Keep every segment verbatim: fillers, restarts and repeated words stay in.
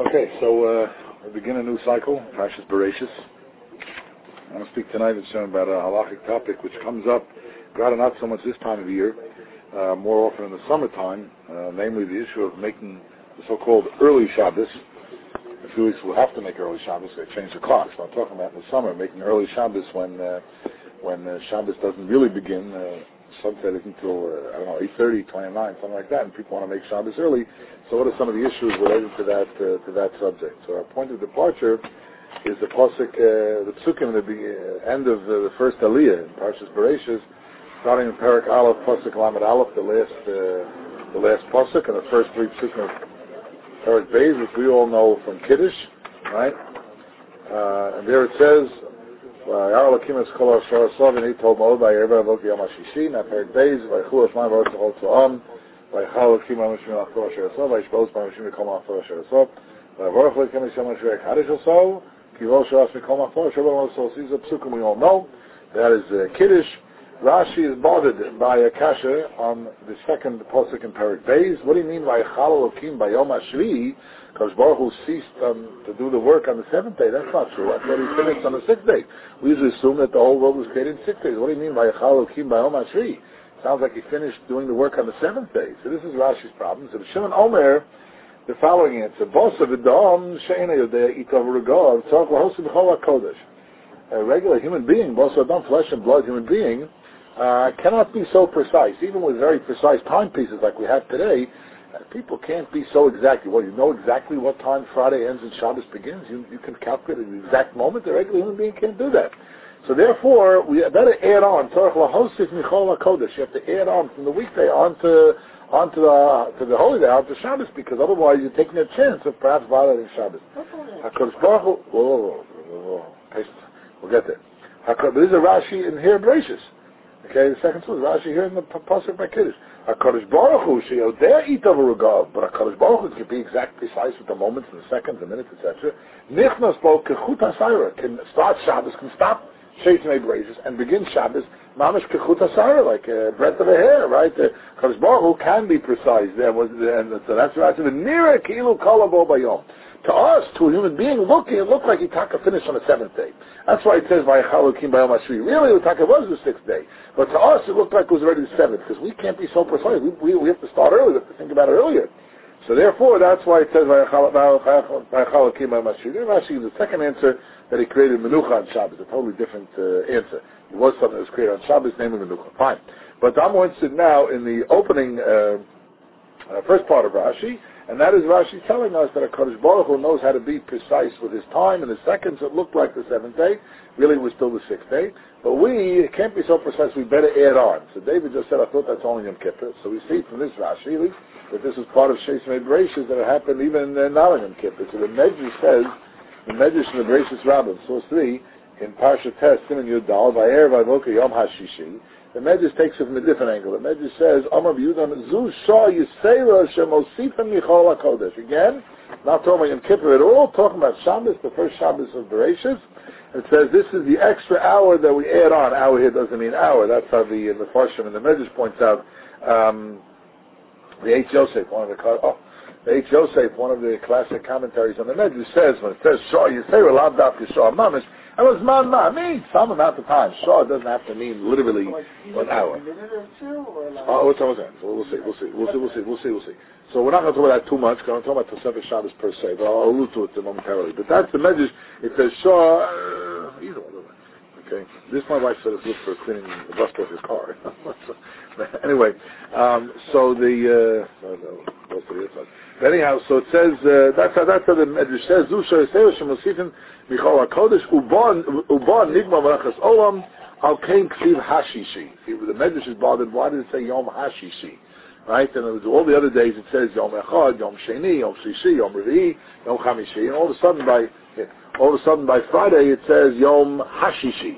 Okay, so uh, we begin a new cycle, Parshas Bereshis. I want to speak tonight about a halachic topic which comes up, rather not so much this time of year, uh, more often in the summertime, uh, namely the issue of making the so-called early Shabbos. In a few weeks we'll have to make early Shabbos, they change the clock. So I'm talking about in the summer, making early Shabbos when uh, when uh, Shabbos doesn't really begin. Uh, sunset isn't until, uh, I don't know, eight thirty, twenty-nine, something like that, and people want to make Shabbos early. So what are some of the issues related to that uh, to that subject? So our point of departure is the pasuk, uh, the psukim, the uh, end of uh, the first Aliyah in Parshas Bereshis, starting in Perek Aleph, pasuk Lamed Aleph, the last uh, the last pasuk, and the first three psukim of Perek Beis, which we all know from Kiddush, right? Uh, and there it says, Yar Elokim es kol ha'ashar asov, and he told Moed by Yerba Avot Yom HaShishi, now Perek Beis, Vaychu Hashem V'Arot Zechol Tza'am, Vaychal Elokim HaMashim L'Achor Asher Asov, Vayishbos HaMashim L'Kol Ma'achor Asher Asov, Vayvorach L'Elokim Hashem Asher Kadosh Asov, Kivol Shas L'Kol Ma'achor Asher Asov. These are psukim we all know. That is uh, Kiddush. Rashi is bothered by a kasha on the second pasuk in Perek Beis. What do you mean by Vaychal Elokim B'Yom HaShvi? Because Baruch Hu ceased um, to do the work on the seventh day. That's not true. I thought he finished on the sixth day. We usually assume that the whole world was created in six days. What do you mean by Vaychal Elokim B'Yom HaShvi? Sounds like he finished doing the work on the seventh day. So this is Rashi's problem. So Shimon Omer, the following answer: Bosa v'dam she'ena yodei itav regav tzarich lahosi b'chol hakodesh. A regular human being, bosa v'dam, flesh and blood human being, uh, cannot be so precise. Even with very precise timepieces like we have today, uh, people can't be so exact. Well, you know exactly what time Friday ends and Shabbos begins. You you can calculate the exact moment. A regular human being can't do that. So therefore, we better add on tzarich lahosif michol hakodesh. You have to add on from the weekday onto onto the to the holy day, onto Shabbos, because otherwise you're taking a chance of perhaps violating Shabbos. Hakadosh Baruch Hu, whoa, whoa, whoa, whoa, patience. We'll get there. Hakadosh, this is a Rashi in here, Bereshis. Okay, the second source, Rashi here in the pasuk by Kiddush. Hakadosh Baruch Hu sheyodei itav u'regav, but Hakadosh Baruch Hu can be exact, precise with the moments and the seconds, the minutes, et cetera. Nichnas bo kechut hasayra, can start Shabbos, can stop Sheitim Bereshis and begin Shabbos, mamish kechut hasayra, like a breadth of a hair, right? Hakadosh Baruch Hu can be precise there, was, and so that's right. So the nearer kilu kolabo bayom. To us, to a human being looking, it looked like Itaka finished on the seventh day. That's why it says Vaychal Elokim B'Yom HaShvi. Really, Itaka was the sixth day, but to us, it looked like it was already the seventh, because we can't be so precise. We, we, we have to start early. We have to think about it earlier. So therefore, that's why it says Vaychal Elokim B'Yom HaShvi. Then Rashi gives the second answer, that he created Menucha on Shabbos, a totally different uh, answer. It was something that was created on Shabbos, namely Menucha. Fine. But I'm more interested now in the opening uh, uh, first part of Rashi, and that is Rashi telling us that HaKadosh Baruch Hu knows how to be precise with his time and the seconds. It looked like the seventh day. Really, it was still the sixth day. But we can't be so precise. We better add on. So David just said, I thought that's only Yom Kippur. So we see from this Rashi that this is part of Sheitim Bereshis, that it happened even uh, not on Yom Kippur. So the Medrash says, the Medrash in the Bereshis Rabbah, source three, in Parsha Tes, Siman Yud Dal, Vayer Vayvoka Yom HaShishi, the Medrash takes it from a different angle. The Medrash says, Amar B'Yudam, Zu Shah Yisera Shemosifim Michol HaKodesh. Again, not talking about Yom Kippur at all, talking about Shabbos, the first Shabbos of Bereshis. It says this is the extra hour that we add on. Hour here doesn't mean hour. That's how the the Farshim and the Medrash points out. Um, the H. Yosef, one of the oh, the H. Yosef, one of the classic commentaries on the Medrash, says when it says Shah Yisera Lav Dafka Shah Mamish, that was man ma means some amount of time. Shah doesn't have to mean literally an hour. Oh, what's was that? We'll see. We'll see. We'll see. We'll see. We'll see. We'll see. So we're not going to talk about that too much. Because I'm talking about Tosefes Shabbos per se, but I'll allude to it momentarily. But that's the Medrash. It says Shah. Uh, either one. Okay. This my wife said is good for cleaning the rust off his car. Anyway, um, so the uh, no, no, but anyhow, so it says uh, that's how that's how the Medrash says. Zusha Yisrael Shemosifim Michol HaKodesh Uban Uban Nigma Malachas Olam Al Kain Ksiv Hashishi. The Medrash is bothered. Why did it say Yom Hashishi? Right, and all the other days it says Yom Echad, Yom Sheni, Yom Shishi, Yom Revi, Yom Chamishi, and all of a sudden by all of a sudden by Friday it says Yom Hashishi.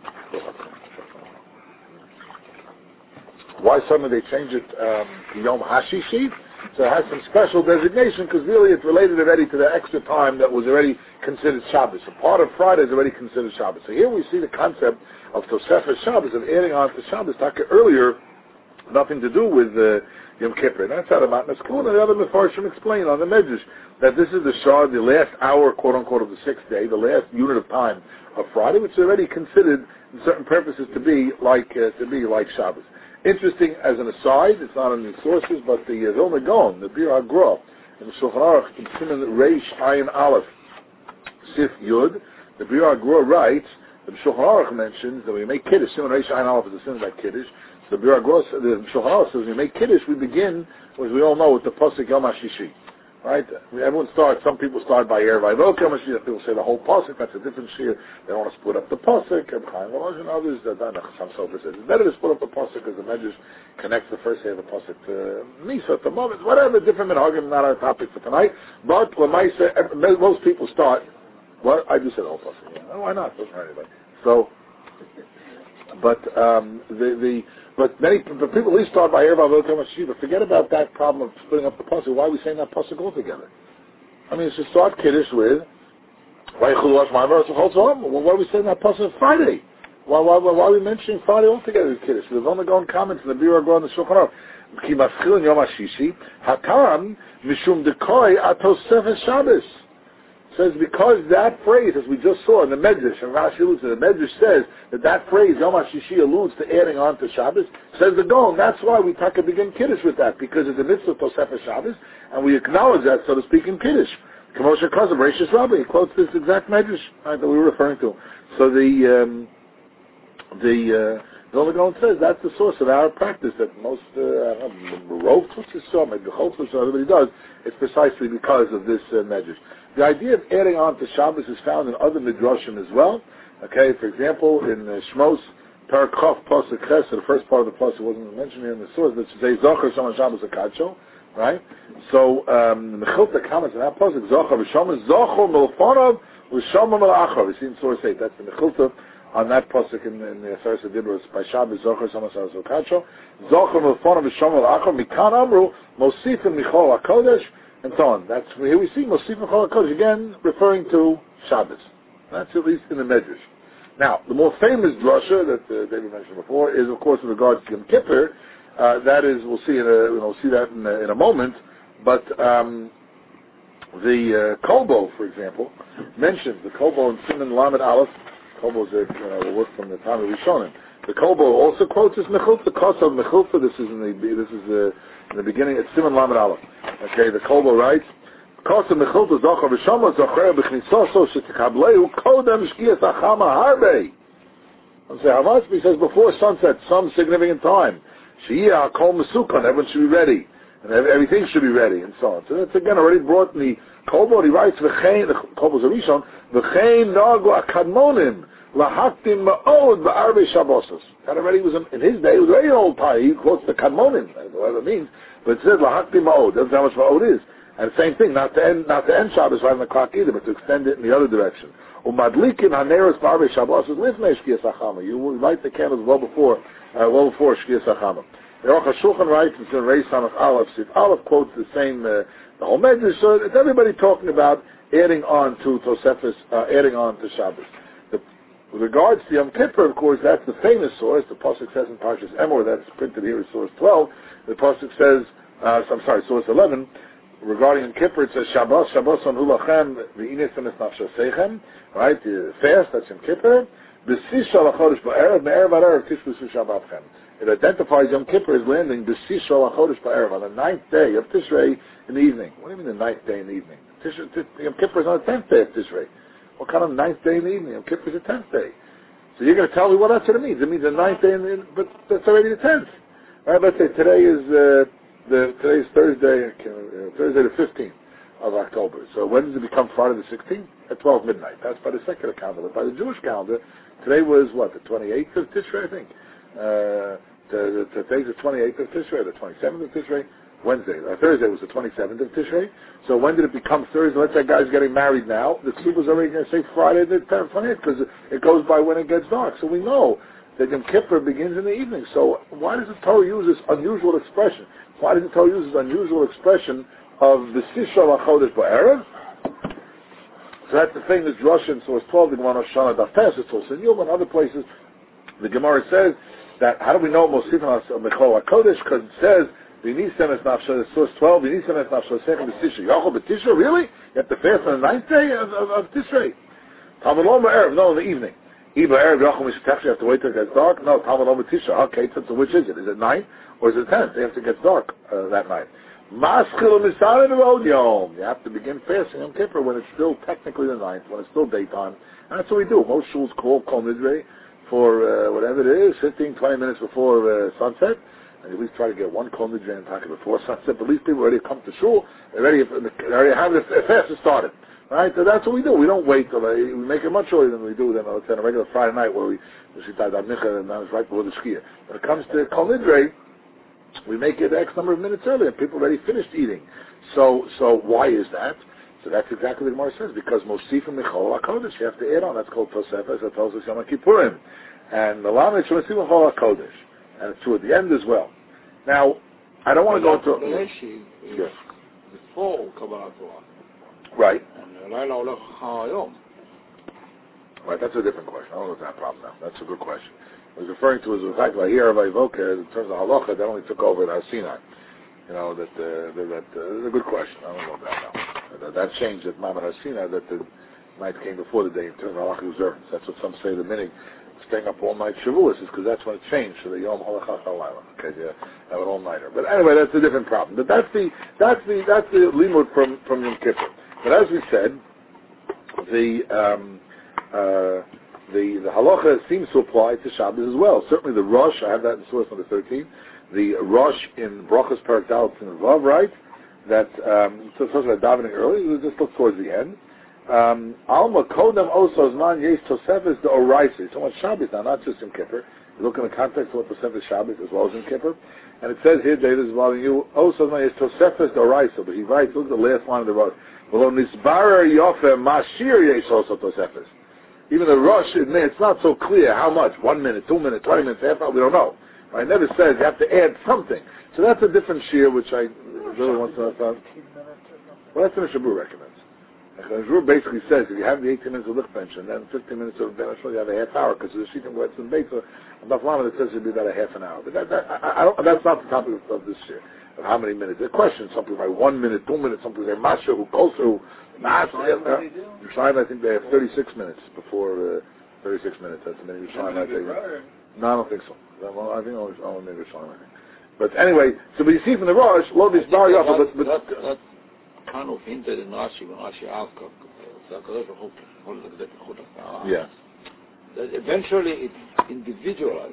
Why suddenly they change it um, to Yom Hashishi? So it has some special designation because really it's related already to the extra time that was already considered Shabbos. A part of Friday is already considered Shabbos. So here we see the concept of Tosefes Shabbos, of adding on to Shabbos Taka earlier, nothing to do with uh, Yom Kippur. And that's how the Matnas Kula and the other Mefarshim explain on the Medrash that this is the Shah, the last hour, quote unquote, of the sixth day, the last unit of time of Friday, which is already considered in certain purposes to be like uh, to be like Shabbos. Interesting as an aside, it's not in the sources, but the uh, Vilna Gaon, the Bir HaGra, in the Shulchan Aruch, in Siman Reish Ayin Aleph, Sif Yud, the Bir HaGra writes, the Shulchan Aruch mentions that when you make Kiddush, Siman Reish Ayin Aleph is a sin like Kiddush. So the Bir HaGra, the Shulchan Aruch says, when you make Kiddush, we begin, as we all know, with the Pasuk Yom HaShishi. Right? Everyone starts, some people start by Erev Vayvok Yom HaShishi, people say the whole Pasuk, that's a different shir. They don't want to split up the Pasuk, and Chaim Volozhin and others, that some Sofer says, it's better to split up the Pasuk because the Medrash connects the first day of the Pasuk to Nisa, to Momitz, whatever, different minhagim, not our topic for tonight. But Lamaisa, most people start, well, I do say the whole Pasuk. Yeah. Oh, why not? Doesn't hurt anybody. So, but um, the the but many but people at least start by Erev Vayvok Yom HaShishi, but forget about that problem of splitting up the Pasuk. Why are we saying that Pasuk altogether? I mean, it's to start Kiddush with why well, why are we saying that Pasuk Friday? Why, why, why, why are we mentioning Friday altogether in Kiddush? There's only going comments in the Bir HaGra and the Shulchan Aruch. Ki maschil Yom HaShishi hakam mishum dekoi atosefes Shabbos. Says because that phrase, as we just saw in the Medrash, and Rashi alludes to the Medrash says that that phrase Yom HaShishi alludes to adding on to Shabbos. Says the Gaon, that's why we taka begin Kiddush with that, because it's a mitzvah tosefes Shabbos, and we acknowledge that, so to speak, in Kiddush. Kamosha Kazav, Rashis Rabbi, he quotes this exact Medrash right, that we were referring to. So the um, the uh, the Vilna Gaon says that's the source of our practice that most uh, I don't know, Rov Tutzis saw, maybe Chofetz, everybody does. It's precisely because of this uh, Medrash. The idea of adding on to Shabbos is found in other midrashim as well. Okay, for example, in uh, Shmos Parak Chof Pasuk Ches, the first part of the pasuk wasn't mentioned here in the source, but it says Zocher Shama Shabbos Akadsho, right? So um, the Mechilta comments on that pasuk Zocher V'Shama Zocher Milfonov V'Shama Melachar. We see in source eight. That's the Mechilta on that pasuk in, in the Aseret Dibros by Shabbos Zocher Shama Shabbos Akadsho. Zocher Milfonov V'Shama Melachar Mikan Amru Mosifim Michol HaKodesh. And so on. That's here we see Mosif Mechol HaKodesh again referring to Shabbos. That's at least in the Medrash. Now, the more famous drasha that uh, David mentioned before is, of course, in regards to Yom Kippur. Uh, that is, we'll see in a, we'll see that in a, in a moment. But um, the uh, Kolbo, for example, mentions the Kolbo in Siman Lamed Aleph. Kolbo is a you know, the work from the time of Rishonim. The Kolbo also quotes this Mechilta, Kosav Mechilta. This is in the this is the in the beginning. It's Siman Lamed Aleph. Okay, the Kolbo writes, Kosav Mechilta Zocher V'Shama Zocher B'Chnisoso Shetikablehu Kodem Shkias Achama Harbe. I'm saying how much? He says before sunset, some significant time. Shiyah Kol Mesukon. Everyone should be ready, and everything should be ready, and so on. So that's again already brought in the Kolbo. He writes V'Chein. The Kolbo's a Rishon. V'Chein Nagu Akadmonim. Lahaktim ma'od ba'arbe Shabbosos. That already was, in his day, it was very old time. He quotes the Kadmonim, whatever it means, but it says Lahaktim ma'od. That's how much ma'od is. And same thing, not to end, not to end Shabbos right on the clock either, but to extend it in the other direction. Umadlikin haneros ba'arbe Shabbosos lifnei Shkias Achama. You light the candles well before, uh, well before Shkias Achama. The Aruch HaShulchan writes, it's in Reish Samach Aleph, Sif Aleph quotes the same, uh, the whole Medrash, so it's everybody talking about adding on to Tosefes, uh, adding on to Shabbos. With regards to Yom Kippur, of course, that's the famous source. The pasuk says in Parshas Emor, that's printed here as source twelve. The pasuk says, uh, I'm sorry, source eleven. Regarding Yom Kippur, it says Shabbos, Shabbos on Hulachem, v'ines emes nafshosechem. Right, the fast. That's Yom Kippur. B'sis shal hachodesh ba'erev, me'erev ad erev tishbusu Shabbatchem. It identifies Yom Kippur as landing b'sis shal hachodesh ba'erev on the ninth day of Tishrei in the evening. What do you mean the ninth day in the evening? Tishrei, Yom Kippur is on the tenth day of Tishrei. What kind of ninth day in the evening? Yom Kippur is the tenth day. So you're going to tell me what that's what it means. It means the ninth day, in the, but that's already the tenth. Right? Let's say today is uh, the today is Thursday, uh, Thursday the fifteenth of October. So when does it become Friday the sixteenth? At twelve midnight. That's by the secular calendar. But by the Jewish calendar, today was what, the twenty-eighth of Tishrei, I think. Uh, the, the, today's the twenty-eighth of Tishrei, the twenty-seventh of Tishrei. Wednesday, uh, Thursday was the twenty-seventh of Tishrei. So when did it become Thursday? Let's say a guy's getting married now. The Ksub was already going to say Friday the twentieth because it goes by when it gets dark. So we know that Yom Kippur begins in the evening. So why does the Torah use this unusual expression? Why does the Torah use this unusual expression of the Sishal HaChodesh Ba'erev? So that's the famous Drush in source twelve, the Gemara Shana Dafes, it's also in Yom and other places. The Gemara says that, how do we know Mosif Mechol HaKodesh? Because it says V'nisem es nafsho, source twelve, V'nisem es nafsho sechem b'tishrei. Yochel b'tishrei, really? You have to fast on the ninth day of, of, of Tishrei? Talmud Lom Erev, no, in the evening. Iba Erev Yochel Mishatech, you have to wait till it gets dark? No, Talmud Lom Tishrei. Okay, so which is it? Is it ninth or is it tenth? They have to get dark uh, that night. Maschil Misarin Rod Yom. You have to begin fasting on Kippur when it's still technically the ninth, when it's still daytime. And that's what we do. Most shuls call Kol Nidrei for uh, whatever it is, fifteen, twenty minutes before uh, sunset. And at least try to get one Kol Nidrei in Taka before sunset. But at least people already come to shul. They already, they already have the fast started. Right? So that's what we do. We don't wait till they, we make it much earlier than we do than let's say on a regular Friday night where we we start our mincha and that's right before the shkia. When it comes to Kol Nidrei, we make it X number of minutes earlier. People already finished eating. So so why is that? So that's exactly what the Gemara says, because Mosifim Michol HaKodesh, you have to add on. That's called Tosefes, that tells us Yom Kippurim. And the Lamed Mosifim Michol HaKodesh. And it's true at the end as well. Now, I don't want to go to... The yes. Before Kabbalah Torah. Right. And Laila Olech HaYom. Right, that's a different question. I don't know if that's that problem now. That's a good question. I was referring to as the fact that here, by Voker, in terms of halacha, that only took over at Har Sinai. You know, that, uh, that, uh, that's a good question. I don't know about that now. That, that changed at Mamad Har Sinai, that the night came before the day in terms of halacha observance. That's what some say the minig, staying up all night Shavuos, is because that's when it changed. So the Yom Halacha Halayla. Okay, yeah, have an all-nighter. But anyway, that's a different problem. But that's the, that's the, that's the limud from, from Yom Kippur. But as we said, the, um, uh, The the halacha seems to apply to Shabbos as well. Certainly the Rosh, I have that in source number thirteen. The Rosh in Brachos Perek Dalet in Vav, right? That um, so talks about davening early. We'll just look towards the end. Um, Alma Kodem Osos Man Yesh Tosefes the Oraisa. So much Shabbos now, not just Yom Kippur. You look in the context of what Tosefes Shabbos as well as Yom Kippur, and it says here, David is involving you. Osos Man Yesh Tosefes the Oraisa. But he writes, look at the last line of the Rosh. Below Nisbarer Yofe Mashir Yesh Osos Tosefes. Even the Rosh, it's not so clear how much, one minute, two minutes, twenty minutes, half hour, we don't know. It never says you have to add something. So that's a different shear, which I really want to know. Well, that's what the Shabur recommends. The Shabur basically says if you have the eighteen minutes of licht bench and then fifteen minutes of bench, you have a half hour, because the Shittim Wetz and Beit, so enough lama that says it would be about a half an hour. But that, that, I, I don't, that's not the topic of, of this year, of how many minutes. The question, some people say one minute, two minutes, some people say Masha, who Kosu, Yerushalayim, I think they have thirty-six minutes before, uh, thirty-six minutes, that's the many Yerushalayim, I think. No, I don't think so. Well, I think only, only Yerushalayim, I think. But anyway, so but you see from the Rosh, Lo this Bar Yafa, but... but that, that kind of hinted in Rashi, when Rashi asked, yeah. that eventually it's individualized.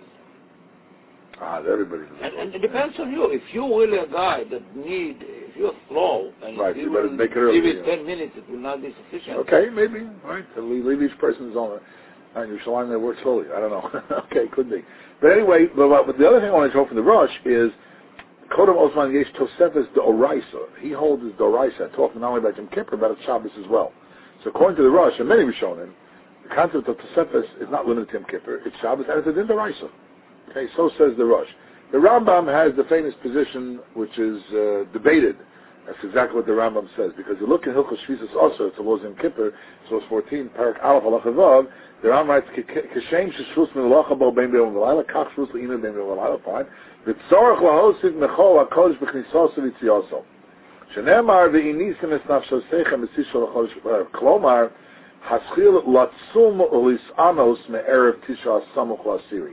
Ah, everybody. And, and it depends on you. If you're really a guy that need, if you're slow, and right, if you, you better will make it early, give it yeah. ten minutes, it will not be sufficient. Okay, maybe, right. So leave, leave each person's own. And Yerushalayim, they work slowly. I don't know. Okay, could be. But anyway, but, but the other thing I want to show from the Rosh is Kodem Osman Yesh Tosefes the Oraisa. He holds his Doraisa, talking not only about Yom Kippur, but about Shabbos as well. So according to the Rosh, and many Rishonim, the concept of Tosefes is not limited to Yom Kippur. It's Shabbos and it's a Din Doraisa. Okay, so says the Rosh. The Rambam has the famous position, which is uh, debated. That's exactly what the Rambam says. Because you look in Hilchos Shvisus also, it's a Loz Yom Kippur, source fourteen, Parak Aleph Halacha Vav, the Rambam writes, Keshem sheshvus milacha bo bein b'yom v'layla, kach shvus le'ina bein b'yom v'layla, fine. V'tzorach lahosiv mechol ha'kodesh b'chnisoso v'tziyoso. Shenemar v'inisem es nafshosechem b'sishol ha'chodesh, klomar, haschil latzum u'lis'anos me'erev tisha samuch la'asiri.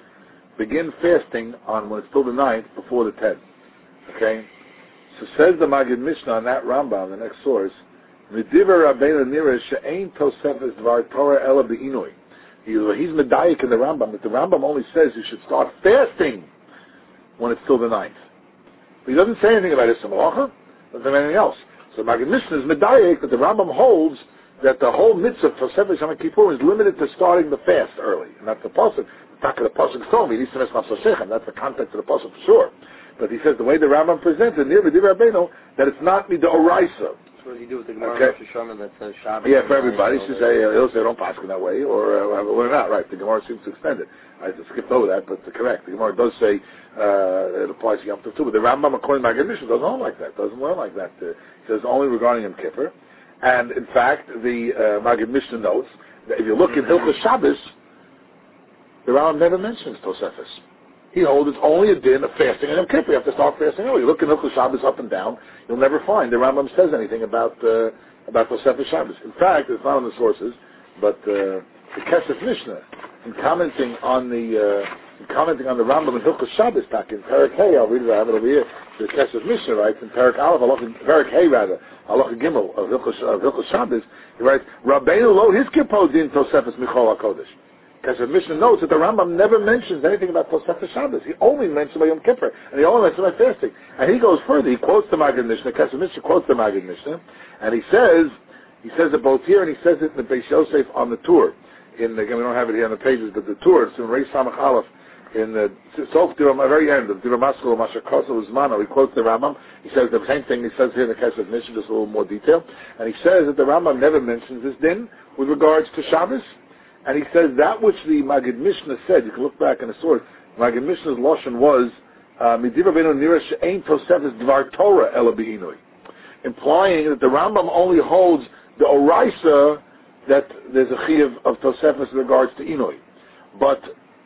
Begin fasting on when it's still the ninth, before the tenth. Okay? So says the Magid Mishnah on that Rambam, the next source, Mediver Rabbeinu Nira she'ein tosefes dvar Torah ela be'inoi. He's medayik in the Rambam, but the Rambam only says you should start fasting when it's still the ninth. But he doesn't say anything about Issa Malacha, doesn't say anything else. So Magid Mishnah is medayik, but the Rambam holds that the whole mitzvah of Tosefes Yom Kippur is limited to starting the fast early. And that's the pasuk. The pasuk told me, that's the context of the pasuk for sure. But he says the way the Rambam presents it, near Mediver Rabbeinu, that it's not midoraisa. That's what you do with the Gemara okay. Rosh that says Shabbos. Yeah, for everybody. She say, he'll say, don't pass it that way, or uh, we're not, right. The Gemara seems to extend it. I just skipped over that, but correct. The Gemara does say uh, it applies to Yom Tov too, but the Rambam, according to Magid Mishnah, doesn't hold like that, doesn't learn like that. Uh, he says only regarding Yom Kippur. And in fact, the uh, Magid Mishnah notes that if you look at Hilchos Shabbos, the Rambam never mentions Tosefes. he holds it's only a din of fasting and Yom Kippur. You have to start fasting early. You look in Hilchos Shabbos up and down, you'll never find the Rambam says anything about uh, about Tosefes Shabbos. In fact, it's not in the sources, but uh, the Kesef Mishnah, in commenting on the uh, in commenting on the Rambam in Hilchos Shabbos, back in Perek Hey, I'll read it. I have it over here. The Kesef Mishnah writes in Perek Aleph, Perek Hey rather, Halacha Gimel of Hilchos of Hilchos Shabbos. He writes, Rabbeinu lo hiskipo din Tosefes Michol HaKodesh. Kesef Mishnah notes that the Rambam never mentions anything about Tosefes Shabbos. He only mentions about Yom Kippur, and he only mentions about fasting. And he goes further. He quotes the Maggid Mishnah. Kesef Mishnah quotes the Maggid Mishnah, and he says, he says it both here, and he says it in the Beis Yosef on the tour. In the, again, we don't have it here on the pages, but the tour, it's in Reish Samach Aleph, in the Sof Diram, at the very end of Diram Maskul Masher Koso Uzmano, he quotes the Rambam. He says the same thing he says here in the Kesef Mishnah, just a little more detail. And he says that the Rambam never mentions this din with regards to Shabbos. And he says that which the Maggid Mishnah said, you can look back in the source, Maggid Mishnah's Lashon was, Midir Rabbeinu Nira She'ein Tosefes Dvar Torah Ela B'Inui, implying that the Rambam only holds the Oraisa that there's a Chiyuv of Tosefes in regards to Inui. But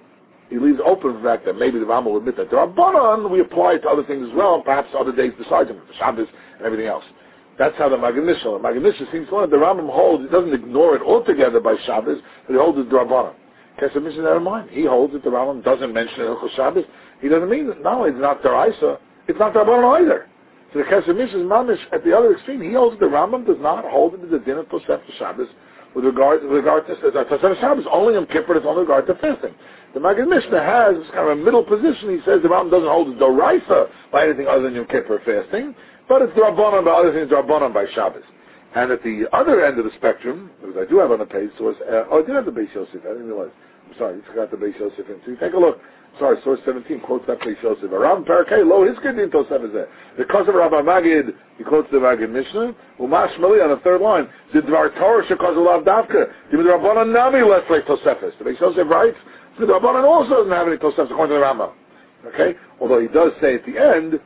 he leaves open the fact that maybe the Rambam will admit that there are Rabbanan, we apply it to other things as well, perhaps other days besides them, Shabbos and everything else. That's how the Maggid Mishnah, the Maggid Mishnah seems to learn. The Rambam holds, he doesn't ignore it altogether by Shabbos, but he holds it Drabanan. Kesef Mishnah, never mind. He holds it, the Rambam doesn't mention it in Hilchos Shabbos. He doesn't mean that not only it's not Daraisa, it's not Drabanan either. So the Kesef Mishnah is mamish at the other extreme. He holds it, the Rambam does not hold it to the din of Tosefes Shabbos with regard, with regard to uh, Tosefes Shabbos, only in Kippur, it's only with regard to fasting. The Maggid Mishnah has this kind of a middle position. He says the Rambam doesn't hold it Daraisa by anything other than Yom Kippur fasting, but it's Rabbanan by other things, Rabbanan by Shabbos. And at the other end of the spectrum, because I do have on the page source, uh, oh, I did have the Beis Yosef, I didn't realize. I'm sorry, I forgot the Beis Yosef in. So you take a look. Sorry, source seventeen quotes that Beis Yosef. Aram Parakei, lo hiskadin Tosefes there. Because of Rabbi Maggid, he quotes the Maggid Mishnah. Umash Mali on the third line. The Dvar Torah shekaz olav davka. The Rabbanan nami less like Tosefes. The Beis Yosef writes, the Rabbanan also doesn't have any Tosefes according to the Rambam. Okay? Although he does say at the end,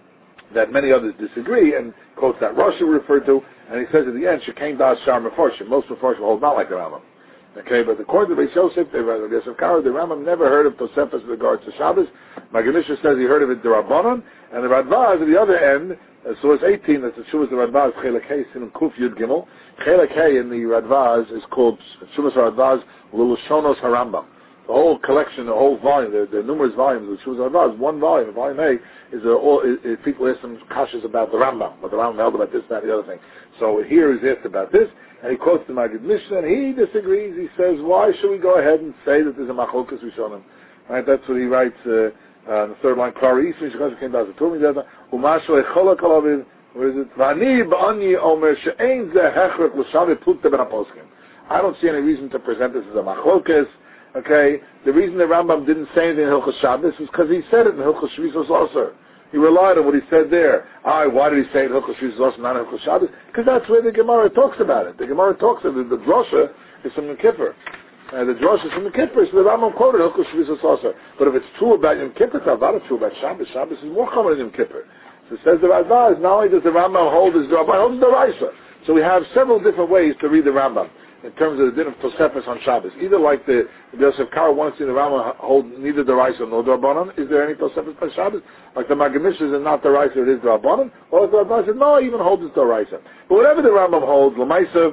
that many others disagree, and quotes that Rashi referred to, and he says at the end, Shekain Das Shar Mefarshim. Most Mefarshim hold not like the Rambam. Okay, but according to Beis Yosef, the Yosef Karo, the Rambam never heard of Tosefes with regards to Shabbos. Maggid Mishnah says he heard of it the Rabbanon, and the Radbaz at the other end, uh, source eighteen, that's the Shuvas the Radbaz, Chelek Hey, Sin Kuf Yud Gimel. Chelek Hey in the Radbaz is called Shuvas Radbaz Lulushonos Harambam. The whole collection, the whole volume, the, the numerous volumes of Shuvas Radbaz, one volume, volume A, is uh, all, is, is people ask some kashas about the Rambam, what the Rambam held about this, that, the other thing. So here he's asked about this, and he quotes the Maggid Mishnah, and he disagrees. He says, why should we go ahead and say that there's a machlokas rishonim? Right, that's what he writes uh, uh, in the third line. Klari Yisrael Shekash came down to Tumi Dada. Umashu Echolak Alavid. Where is it? Vani B'Ani Omer She'ein Zeh Hechrek L'Shavi Plukta Ben HaPoskim. I don't see any reason to present this as a machlokas. Okay, the reason the Rambam didn't say anything in Hilchos Shabbos is because he said it in Hilchos Shvisos Osir. He relied on what he said there. Ah, why did he say it in Hilchos Shvisos Osir, not in Hilchos Shabbos? Because that's where the Gemara talks about it. The Gemara talks about it. The drosha is from Yom Kippur. Uh, the drosha is from Yom Kippur, so the Rambam quoted Hilchos Shvisos Osir. But if it's true about Yom Kippur, it's not true about Shabbos. Shabbos is more common than Yom Kippur. So it says the Radbaz, not only does the Rambam hold his Rabban, he holds the Raisa. So we have several different ways to read the Rambam in terms of the din of Tosefes on Shabbos. Either like the, the Yosef Karo wants to see the Rambam hold neither the Raisa nor the Rabbanon. Is there any Tosefes by Shabbos? Like the Maggid Mishnah is not the Raisa, it is the Rabbanon. Or the Rabbanon says, no, I even holds it the Raisa. But whatever the Rambam holds, L'maisa,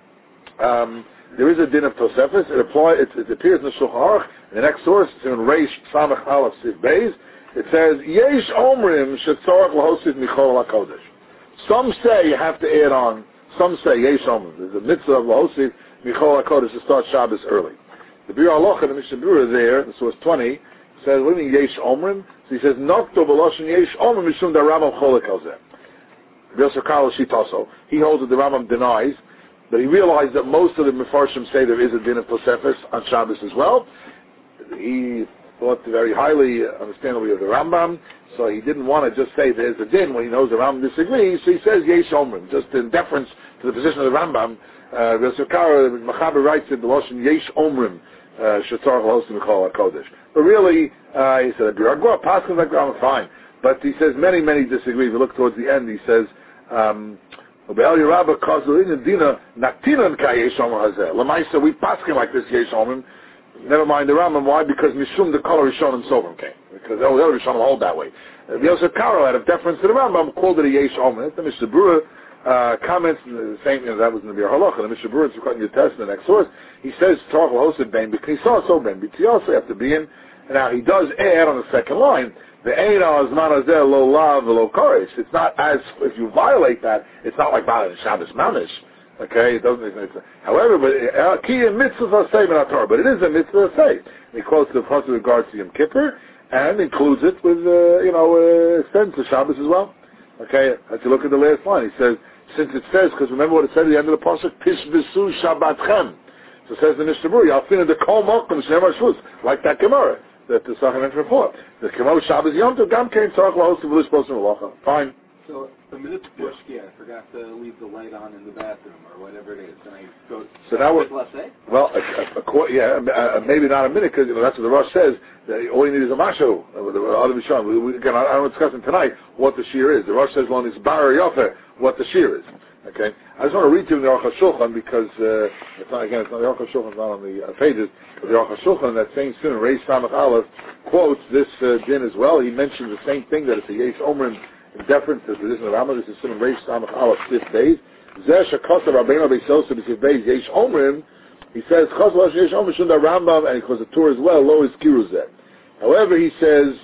um, there is a din of Tosefes. It apply, it, it appears in the Shulchan Aruch. In the next source, it's in Reish Samach Aleph Siv Beis. It says, Yesh Omrim Shetzorach L'Hosiv Michol HaKodesh. Some say you have to add on. Some say Yesh Omrim. There's a mitzvah of L'Hosiv Michol HaKodesh to start Shabbos early. The Bir Halacha, the Mishnah Berurah there, in source twenty, says, what do you mean Yesh Omrim? So he says, Nokto B'Loshen Yesh Omrim Mishum Da Rambam Cholek Al Zeh. Yosef Karo Shitaso. He holds that the Rambam denies, but he realized that most of the Mefarshim say there is a din of Tosefes on Shabbos as well. He thought very highly, understandably, of the Rambam, so he didn't want to just say there's a din when he knows the Rambam disagrees, so he says Yesh Omrim, just in deference to the position of the Rambam. Uh, Yosef Karo, Machaber writes in the Lashon Yesh Omrim, Shetzorach L'Hosiv Michol HaKodesh. But really, uh, he said, Biragua, Paskin like Rambam, fine. But he says many, many disagree. If you look towards the end, he says, um, Be'el Yerabah Kazulin Dina Naktinan Ka Yesh Omrim Hazeh. L'maisa, we paskin like this Yesh Omrim. Never mind the Rambam. Why? Because Mishum the color is shown in Sovim came. because the other Rishonim hold that way. Uh, the Yosef Karo, out of deference to the Rambam, called it a Yesh Omer. The Mishnah Berurah uh, comments the same, you know, that was in the Bir Halacha. The Mishnah Berurah is quoting your test in the next source. He says, Torah hosted ben, because he saw so ben, because he also have to be in. And now he does add on the second line, the Eina is manazeh lo lav lo koresh. It's not as, if you violate that, it's not like violating Shabbos Mamish. Okay, it doesn't. It's, however, but ki mitzvah say in Torah, but it is a mitzvah say. He quotes the part with regards to Yom Kippur and includes it with, uh, you know, uh, extends to Shabbos as well. Okay, as you look at the last line, he says, since it says, because remember what it said at the end of the pasuk, Tishvisu Shabbatchem. So it says the Mishnah Berurah, Yalfina de Kol Mokum Shnei Shvus, like that Gemara that the Sachem mentioned before. The Kemo Shabbos Yom Tov Gam Kein Tzarach Lahos V'Lis Posim V'Locha. Fine. So a minute before Shkia, I forgot to leave the light on in the bathroom or whatever it is, and I go. So now we're well, a, a, a, yeah, uh, maybe not a minute because you know that's what the Rosh says. That all you need is a mashu. We, we, again, I, I'm discussing tonight what the shear is. The Rosh says long as bar yofer what the shear is. Okay, I just want to read to you the Aruch HaShulchan because uh, it's not again it's not the Aruch HaShulchan is not on the uh, pages. But the Aruch HaShulchan, that same student, Reish Samach Aleph, quotes this uh, din as well. He mentions the same thing that it's a Yesh Omrim in deference to the tradition of Rambam. This is student Reish Samach Aleph fifth days. Zeh Shekasa Rabbeinu Beisos B'Sif Beis Yesh Omrim. He says Chas Lash Yesh Omrim Shunda Rambam, and he calls the Torah as well. Lo is Kiruzeh. However, he says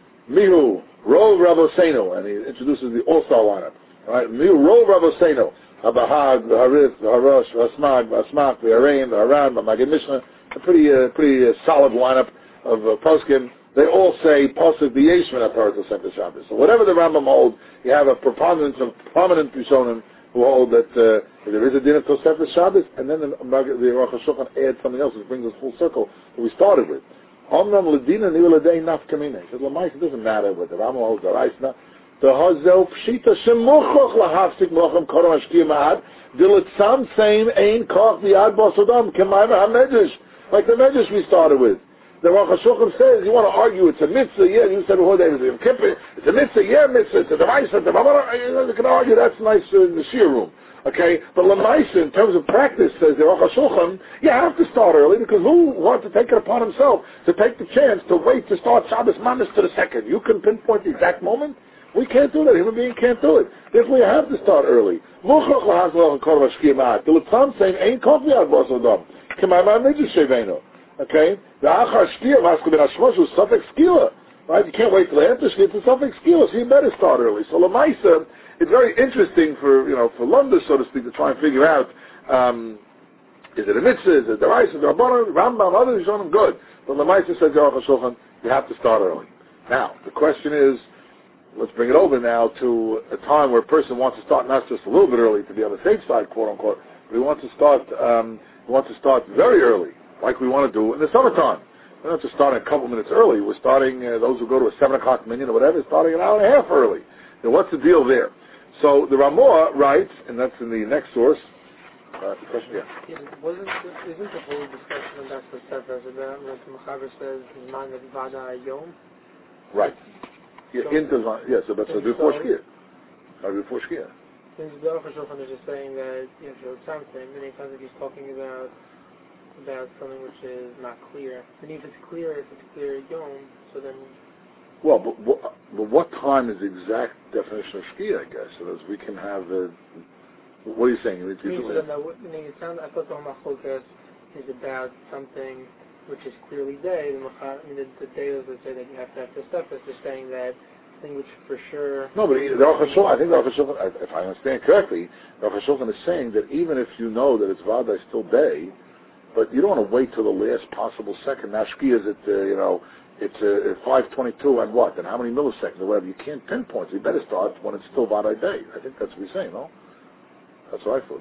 Mihu Rov Raboseno, and he introduces the all-star lineup. Right, Mihu Rov Raboseno. Habahag, the Harif, the Harosh, the Hasmag, the Asmak, the Harim, the Haran, the Magid Mishnah, a pretty, uh, pretty uh, solid lineup of uh, poskim. They all say posuk the Yeshman at Paratul Sefter Shabbos. So whatever the Rambam holds, you have a preponderance of prominent Rishonim who hold that uh, there is a din of Tosefta Shabbos, and then the, the Aruch HaShulchan adds something else which brings us full circle that we started with. Omnam Ladina Niu Ladei Naf Kamina. He said, Lamais, it doesn't matter what the Rambam holds, the Reisna. The Hazel Pshita Shemuchoch Lahafsik Mochem Korom Ashkiyah Ma'ad Dilatzam Same Ein Koch Viad Bosodam Kemayva HaMedrash, like the Medrash we started with. The Aruch HaShulchan says, you want to argue it's a mitzvah, yeah, you said, oh, David, Yom Kippur, it's a mitzvah, yeah, mitzvah, it's a device, it's a you can argue that's nice in the shear room. Okay, but Lamaisa, in terms of practice, says the Aruch HaShulchan, you have to start early because who wants to take it upon himself to take the chance to wait to start Shabbos Mamis to the second? You can pinpoint the exact moment. We can't do that. A human being can't do it. Therefore, you have to start early. Okay? The achar shkia must be a shmoshu suffix skila. Right? You can't wait till after shkia. It's a suffix skila, so you better start early. So Lamaisa, it's very interesting for, you know, for London, so to speak, to try and figure out, um, is it a mitzvah, is it the rice, is it the Rabbanon, Rambam, others, Rishonim, good. But Lamaisa says, Aruch HaShulchan, you have to start early. Now, the question is, let's bring it over now to a time where a person wants to start not just a little bit early to be on the safe side, quote unquote, but he wants to start, um, he wants to start very early, like we want to do in the summertime. We're not just starting a couple minutes early. We're starting, uh, those who go to a seven o'clock minyan or whatever, starting an hour and a half early. Now, what's the deal there? So the Ramah writes, and that's in the next source. Uh, the question, yeah. yeah wasn't the, isn't the whole discussion about the Sefer about when the Mechaber says "Man Vada Yom"? Right. Yeah, so, into yeah. So that's so before Shkia. Or before Shkia. Since the Aruch HaShulchan is just saying that you know something, then it sounds like he's talking about about something which is not clear. And if it's clear, if it's clear Yom, so then. Well, but, but, but what time is the exact definition of Shkia, I guess, so that we can have a... What are you saying? It's I mean, so then the, I mean, it sounds, I thought the Machokas is about something which is clearly day. The, I mean, the, the day that say that you have to have this stuff is just saying that thing which for sure... No, but the Aruch HaShulchan, I think the Aruch HaShulchan, if I understand correctly, the Aruch HaShulchan is saying that even if you know that it's Vada still day, but you don't want to wait till the last possible second. Now Shkia is at, uh, you know, it's uh, five twenty-two and what? And how many milliseconds or whatever? You can't pinpoint. So you better start when it's still Vada day. I think that's what he's saying, no? That's what I thought.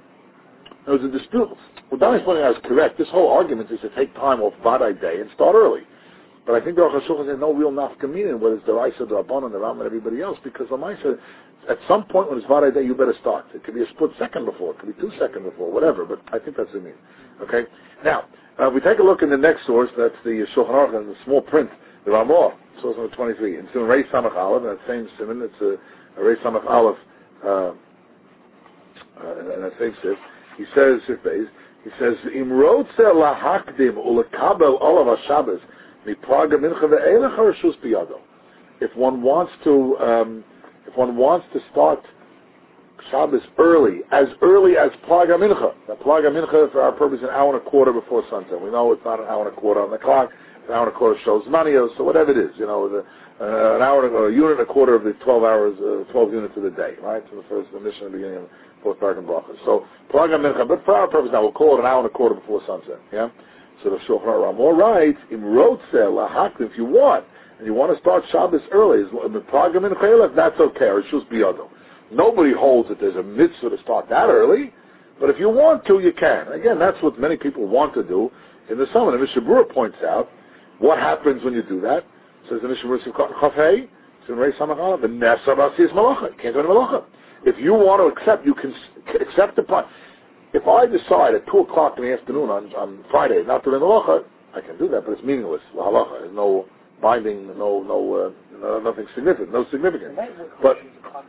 There was a dispute. What Danny's pointing out is correct. This whole argument is to take time off Vada day and start early. But I think the Aruch HaShulchan has no real nafkamina, whether it's the Raisa, the Rabbanon, the Rambam, and everybody else, because the Raisa, at some point when it's Vada day, you better start. It could be a split second before, it could be two seconds before, whatever, but I think that's what I mean. Okay? Now, uh, we take a look in the next source, that's the Shulchan Aruch, in the small print, the Ramah, source number twenty-three. It's in Reish Samach Aleph, that same simon, it's a, a Reish Samach Aleph, uh, uh, and that same sif. He says, he says, Im rotze lahakdim ulekabel olav ha-Shabbos Miplaga mincha ve'elech harashus biyado. If one wants to, um, if one wants to start Shabbos early, as early as Plaga Mincha. Now, Plaga Mincha, for our purpose, an hour and a quarter before sunset. We know it's not an hour and a quarter on the clock. An hour and a quarter shows manios, so whatever it is, you know, the, uh, an hour, or a unit and a quarter of the twelve hours, uh, twelve units of the day, right? So the first, the mission at the beginning of fourth Parak and Brachas. So Plaga Mincha, but for our purpose now, we'll call it an hour and a quarter before sunset. Yeah. So the Shulchan Aruch Ramah writes, "Im rotzeh lahak," if you want, and you want to start Shabbos early, Plaga Mincha, that's okay. Or Shus biyado. Nobody holds that there's a mitzvah to start that early, but if you want to, you can. Again, that's what many people want to do in the summer. And Mishnah Berurah points out what happens when you do that. Says the Mishnah Berurah, Chafei, it's in Reis Samachala, the Nesa B'Asiyas Malacha. You can't do any Malacha. If you want to accept, you can accept the plan. If I decide at two o'clock in the afternoon on, on Friday not to do Malacha, I can do that, but it's meaningless. La halacha. There's no binding, no, no, uh, no nothing significant, no significance. But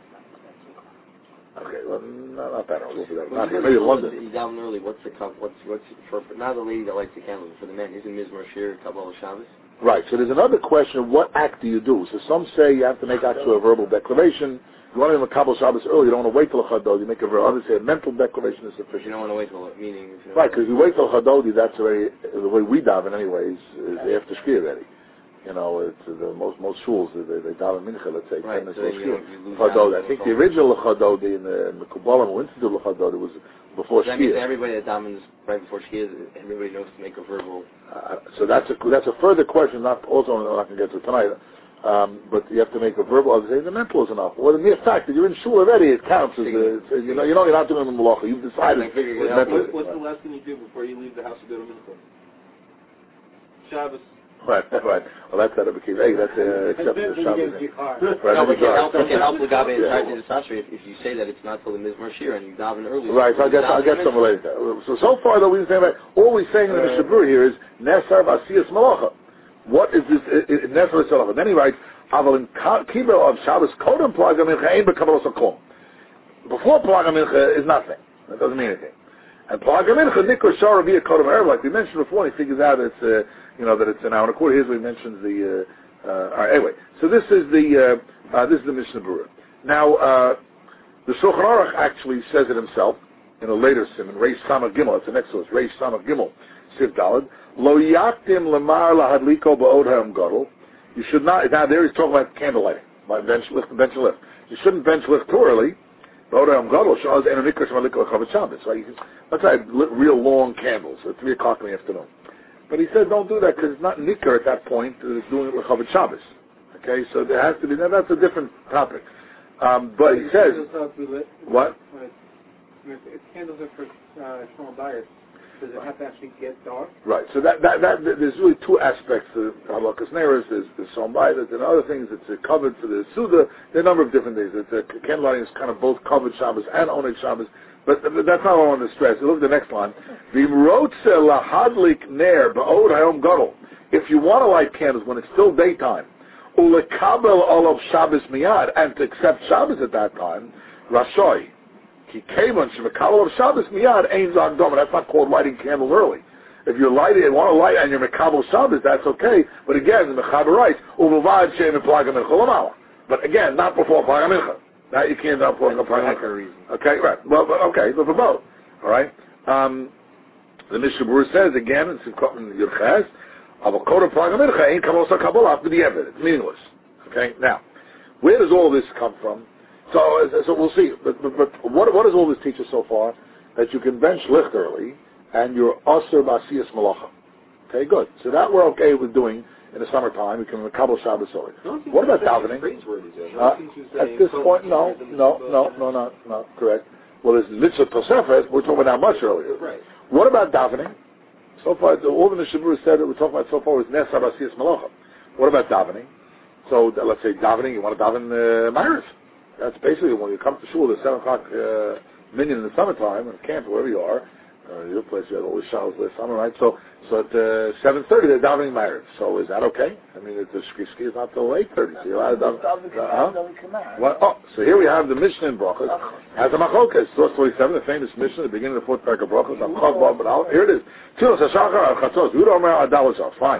okay, well, not, not that early. Not here. Maybe in London. You down early. What's the cup? What's what's for not the lady that lights the candles for the man? Isn't Mizmor Shir Kabbalah Shabbos? Right. So there's another question of what act do you do? So some say you have to make actually a verbal declaration. You want to make a Kabbalah Shabbos early. You don't want to wait till Chadodi. You make a verbal. Others say a mental declaration is sufficient. You don't want to wait till it, meaning. Right, because you wait till Chadodi. That's the way the way we daven, anyways. Is after Shkia already. You know, it's uh, the most most schools they they daven mincha. Let's say right, ten so minutes you, Chadodi. I think the original Chadodi in the, in the Kabbalah who instituted Chadodi was before so Shkia. That means everybody that davens right before Shkia, everybody knows to make a verbal. Uh, so that's a that's a further question. Not also I'm not going to get to tonight. Um, but you have to make a verbal. I would say the mental is enough. Or the mere fact that you're in shul already, it counts as a, it's, you know you know you're not doing the malacha. You've decided. What, what, what's the last thing you do before you leave the house to go to mincha? Shabbos. Right, right. Well, that's out of a key. Hey, that's uh, accepted as Shabbos. Right, no, but it can help. It can help Lagabe and yeah. Tarti the Sasri if, if you say that it's not till the Mizmor Shir and you daven early. Right. So I guess I'll get some related to that. So so far though we say about all we're saying in the Mishnah Berurah here is Nesar Vasiyas Malacha. What is this Nesar Vasiyas? Then he writes, Aval in Kibel of Shabbos Kodem Plaga Mincha Ein B'Kabbalas HaKol. Before Plaga Mincha is nothing. That doesn't mean anything. And Plaga Mincha Nikra Shara via Kodem Erev, like we mentioned before, he figures out it's uh, you know that it's an hour and a quarter. Here's where he mentions the. Uh, uh, all right, anyway, so this is the uh, uh, this is the Mishnah Berurah. Now uh, the Shulchan Aruch actually says it himself in a later simon, Reish Samach Gimel. It's the next source, Reish Samach Gimel, Siv Daled. Lo yaktim lemar lahadliko ba'od ha'am gadol. You should not. Now there he's talking about candle lighting, by bench lift, bench lift. You shouldn't bench lift too early. Ba'od ha'am gadol shaz enu nikra shemaliko chavet Shabbos. Right? Let's say real long candles at three o'clock in the afternoon. But he said, don't do that because it's not nikar at that point. It's doing it with Chavet Shabbos. Okay, so there has to be. Now that's a different topic. Um, but he says, what? If candles are for uh, small buyers, does it have to actually get dark? Right. So that that, that there's really two aspects to Halakas Neres. There's the Sombaydas and other things. It's a covered for the Suda. There are a number of different things. It's a candle lighting is kind of both covered Shabbos and Oneg Shabbos. But that's not what I want to stress. Look at the next line. If you want to light candles when it's still daytime, ulekabel olav Shabbos miyad, and to accept Shabbos at that time, rashoy, ki kevon shemekabel of Shabbos miyad ein zag dom. That's not called lighting candles early. If you're lighting and want to light and you're mekabel Shabbos, that's okay. But again, the Mechaber writes, ulevad shem plaga mincha lamala. But again, not before plaga mincha. Now you can't up for a reason. Okay, right. Well, but okay, but for both. All right. Um, the Mishnah Berurah says again in Simchat Yurches, "Avokod Plaga Mincha ain't Kabbalah Kabbalah after the evidence. It's meaningless." Okay. Now, where does all this come from? So, so we'll see. But, but, but what what does all this teach us so far? That you can bench licht early and you're Aser B'Asiyas Malacha. Okay, good. So that we're okay with doing. In the summertime, we can Kabbalah Shabbos early. What about davening? Uh, at this point, no, no, no, no, not, not correct. Well, there's Mitzvah Tosefes, we're talking about much earlier. Right. What about davening? So far, all the Mishnah Berurah said that we're talking about so far was Nesar B'Asiyas Malacha. What about davening? So let's say davening, you want to daven uh, Ma'ariv. That's basically when you come to shul at seven o'clock uh, minyan in the summertime, in camp, wherever you are. Uh, your place, you had all the showers last summer, right? So, so at uh, seven thirty, they're davening Ma'ariv. So is that okay? I mean, the ski is not till eight thirty. So you're allowed to daven. Uh-huh. Well, oh, so here we have the Mishnah in Brachos. Has a machlokes. Source forty-seven, the famous Mishnah, the beginning of the fourth parak of Brachos. Here it is. Tzilas hashachar al chatzos. Yudah omer adal. Fine.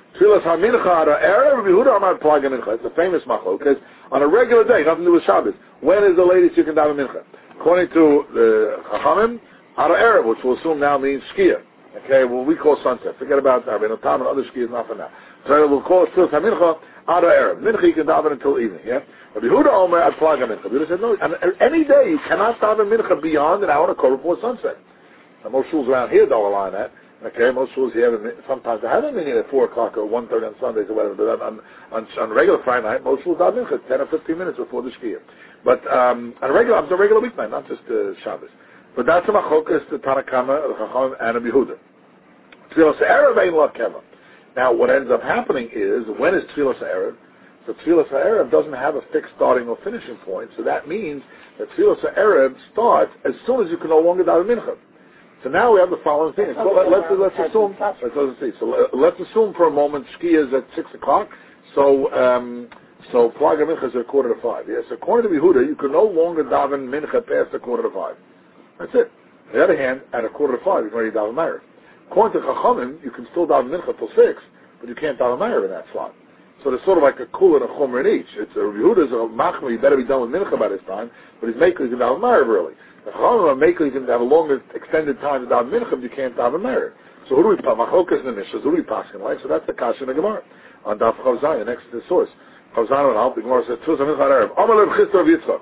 Tfilas HaMincha Ada Erev, Rabbi Yehuda Amar Plaga Mincha. It's a famous machlok, because on a regular day, nothing to do with Shabbos, when is the latest you can daven Mincha? According to the Chachamim, Ada Erev, which we'll assume now means Shkia. Okay, well we call sunset. Forget about that. Rabbeinu Tam and other Shkia, not for now. So we'll call it Tfilas HaMincha Ada Erev. Mincha you can daven until evening, yeah? Rabbi Yehuda Omer at Plaga Mincha. Rabbi Yehuda said, no, and any day you cannot daven Mincha beyond an hour and a quarter before sunset. Now, most schools around here don't allow that. Okay, most schools here, sometimes they have a minute at four o'clock or one thirty on Sundays or whatever, but on, on, on regular Friday night, most schools daven Mincha ten or fifteen minutes before the Shkia. But um, on a regular, it's a regular weeknight, not just uh, Shabbos. But that's a machokas, the Tanna Kama, the Chachamim, and Rabbi Yehuda. Tfilas Erev ain't la keva. Now, what ends up happening is, when is Tfilas Erev? So Tfilas Erev doesn't have a fixed starting or finishing point, so that means that Tfilas Erev starts as soon as you can no longer daven Mincha. So now we have the following thing. So let, let's, let's assume, let's, let's see. So let's assume for a moment Shkia is at six o'clock. So um, so Plaga Mincha is at quarter to five. Yes, according to Yehuda, you can no longer daven Mincha past a quarter to five. That's it. On the other hand, at a quarter to five, you can already daven Ma'ariv. According to Chachamim, you can still daven Mincha till six, but you can't daven Ma'ariv in that slot. So there's sort of like a kul and a chomer in each. It's a Yehuda's a machmer. You better be done with Mincha by this time, but he's making you can daven Ma'ariv early. The Chachamim are making you can have a longer extended time to daven Mincha, but you can't daven Ma'ariv. So who do we pass? Machokas and the Mishas. Who do we pass in like? So that's the kasha in the Gemara on Daf Chav Zayin next to the source. Chav Zayin and Alp. The Gemara says Tfilas HaMincha Erev. Amar Lev Chisda of Yitzchak.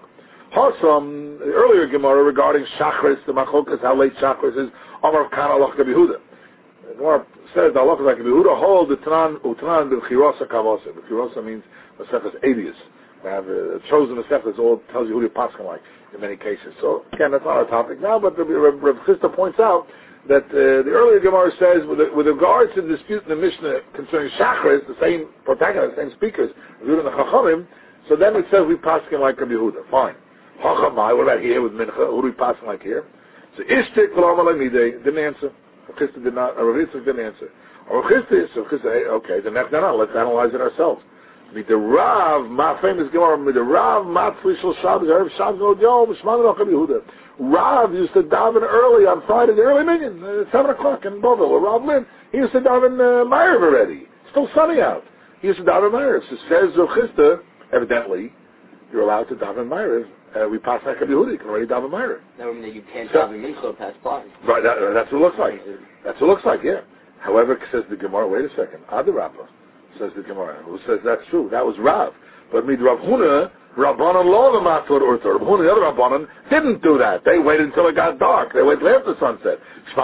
Hasam, the earlier Gemara regarding Shachris, the Machokas, how late Shachris is. Amar Kana Alach Rabbi Yehuda. The Gemara says the Alach is like Rabbi Yehuda. Hold the Tanan Utanan b'Chirosa Kavasa. B'Chirosa means Masechas Eidius. We have a chosen Masechas. All tells you who you're passing like in many cases. So again, that's not our topic now. But Rabbi Chisda points out that uh, the earlier Gemara says, with, the, with regards to the dispute in the Mishnah concerning Shachris, the same protagonists, the same speakers, Yehuda and the Chachamim. So then it says we passing like Rabbi Yehuda. Fine. Chachamai, what about here with Mincha? Who do we passing like here? So Ishtik V'Lamalai didn't answer. Chisda did not. Rav Yitzchak didn't answer. Or Chisda, so Chisda, hey, okay, then no, no, let's analyze it ourselves. Meet the Rav, my famous Gemara, meet the Rav, Matzli Shal Shabbos, Erev Shabbos, no Yom, Shman Rabbi Yehuda. Rav used to daven early on Friday, the early minyan, uh, seven o'clock in Bovel. Or Rav Lin, he used to daven uh, Ma'ariv already. Still sunny out. He used to daven Ma'ariv. So says Rav Chisda, evidently, you're allowed to daven Ma'ariv. Uh, we pass like Rabbi Yehuda, you can already daven Ma'ariv. That would mean that you can't so, daven Mincha past five. Right, that, that's what it looks like. That's what it looks like, yeah. However, says the Gemara, wait a second, Adarabba, says the Gemara, who says that's true. That was Rav. But meet Rav Huna, Rabbanan law the Matzor Urtor. Rav Huna, the other Rabbanan, didn't do that. They waited until it got dark. They waited after sunset.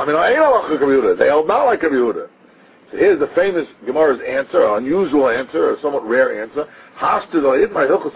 They held not like Rabbi Yehuda. So here's the famous Gemara's answer, an unusual answer, a somewhat rare answer. David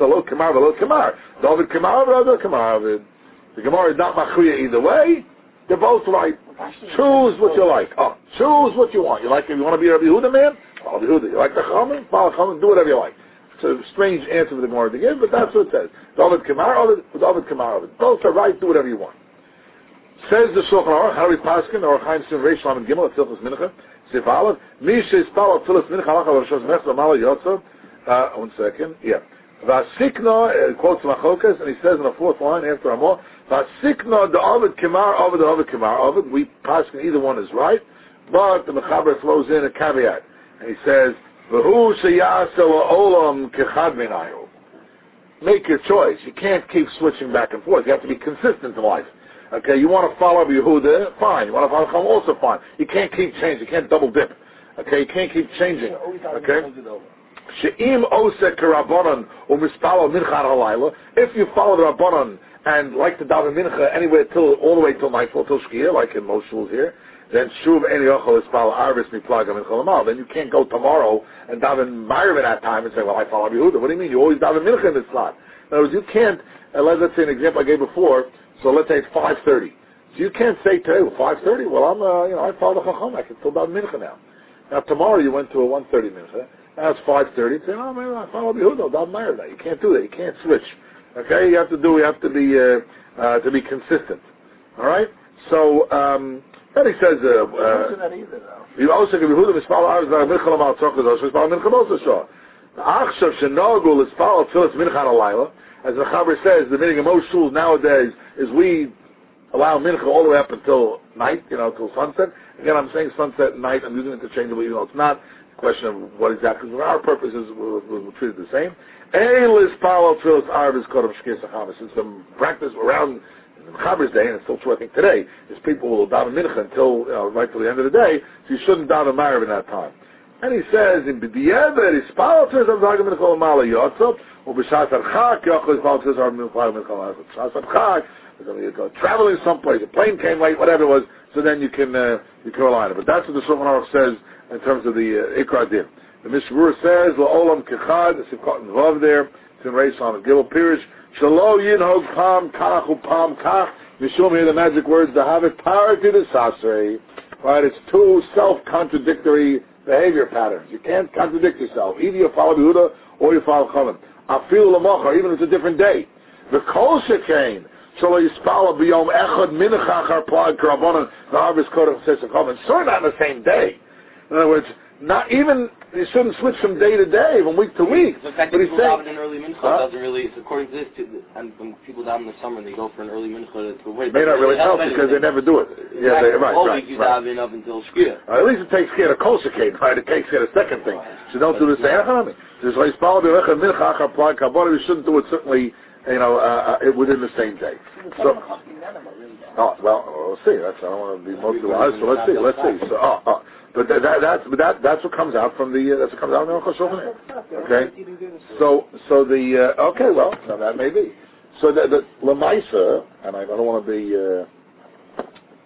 Kamar, the Gemara is not machriya either way. They're both right. Choose what you like. Oh, choose what you want. You like if you want to be a Rabbi Yehuda man? Follow Rabbi Yehuda. You like the Chachamim? Follow Chachamim. Do whatever you like. It's a strange answer for the Gemara to give, but that's what it says. David Kamar, David Kamar. Both are right. Do whatever you want. Says the Shulchan Aruch, how do we paskin or Chaim Sim Reish Lam and Gimel at Tilchus Mincha? Sif Aleph. Misha Ispal at Tilchus Mincha Halach Al Rosh Hashanah Mala Yotzav. Uh, one second. Yeah. Vasikna, uh, quotes Machokas, and he says in the fourth line after Amor, Vasikna the Ovid Kimar, Ovid the Ovid Kimar, Ovid. We paskin either one is right, but the Mechaber throws in a caveat, and he says, V'hu sheyasel olam kechad minayu. Make your choice. You can't keep switching back and forth. You have to be consistent in life. Okay, you want to follow Yehuda, fine. You want to follow Chacham, also fine. You can't keep changing. You can't double dip. Okay, you can't keep changing. Okay. She'im osek k'Rabbanan u'mispalo mincha halayla. If you follow the Rabbanan and like to daven mincha anywhere till all the way till nightfall till shkia, like in most schools here, then shuv eni yochel ispal arvis miplaga mincha lamal. Then you can't go tomorrow and daven Ma'ariv at that time and say, well, I follow Yehuda. What do you mean? You always daven mincha in this slot. In other words, you can't. Uh, let's say an example I gave before. So let's say it's five thirty. So you can't say today, well, five thirty, well, I'm, uh, you know, I follow the Chacham, I can still daven mincha now. Now, tomorrow you went to a one thirty mincha, now it's five thirty, say, oh, man, I follow Yehuda, daven Ma'ariv now. You can't do that, you can't switch. Okay, you have to do, you have to be, uh, uh, to be consistent. Alright? So, um, then he says, uh, uh, you also give Yehuda, mispal arz, na mincha lamal tzorch l'zosh, mispal mincha mosa shah. Achshav shenogu l'spal tfilas mincha halayla. As the Chaber says, the meaning of most schools nowadays is we allow mincha all the way up until night, you know, till sunset. Again, I'm saying sunset and night. I'm using it interchangeably, even though it's not. question of what exactly, for our purposes, we'll, we'll treat it the same. Since the practice around Chaber's day, and it's still true I think today, is people will daven mincha until, you know, right till the end of the day, so you shouldn't daven Ma'ariv in that time. And he says, in B'di'evet, Ispal says, I'm daven mincha l'mala yotzot, or B'shas Adchak, Yochel Ispal says, I'm daven mincha l'mala yotzot. B'shas Adchak, you go traveling someplace, a plane came late, whatever it was, so then you can, uh, you can rely on it. But that's what the Shulchan Aruch says in terms of the uh, Ikra Din. The Mishnah says, La'olam Kechad, the Sivkot and Vav there, it's in Reis on the Gilel Pirish, Shalo Yinhog Pam Kach U Pam Kach, Mishum here the magic words, the Havit Parati the Sasrei. Right, it's two self-contradictory behavior patterns. You can't contradict yourself. Either you follow Yehuda or you follow Chalim. Afilu L'mochar, even if it's a different day. The Kol Shekain, Shalo Yispala B'yom Echad Mincha Char Plag Karabonan, the Harvest Code of Sesha Chalim. It's sort of not on the same day. In other words, not even, you shouldn't switch from day to day, from week to week. The fact that people daven in early mincha huh? doesn't really, it's according to this, to, and when people daven in the summer and they go for an early mincha to wait. It may not really help because they never do it. Exactly. Yeah, they, right, All right, week you right. daven up until Shkia. Uh, at least it takes care of kol shekain, right? It takes care of the second thing. So don't do the same. You shouldn't do it certainly, you know, uh, uh, within the same day. So, oh, well, we'll see. That's, I don't want to be motivated, so let's see, let's see. So, oh, oh. But that, that, that's but that that's what comes out from the uh, that's what comes out of the Aruch HaShulchan. Okay, so so the uh, okay, well, now that may be. So the, the Lamaisa, and I don't want to be uh,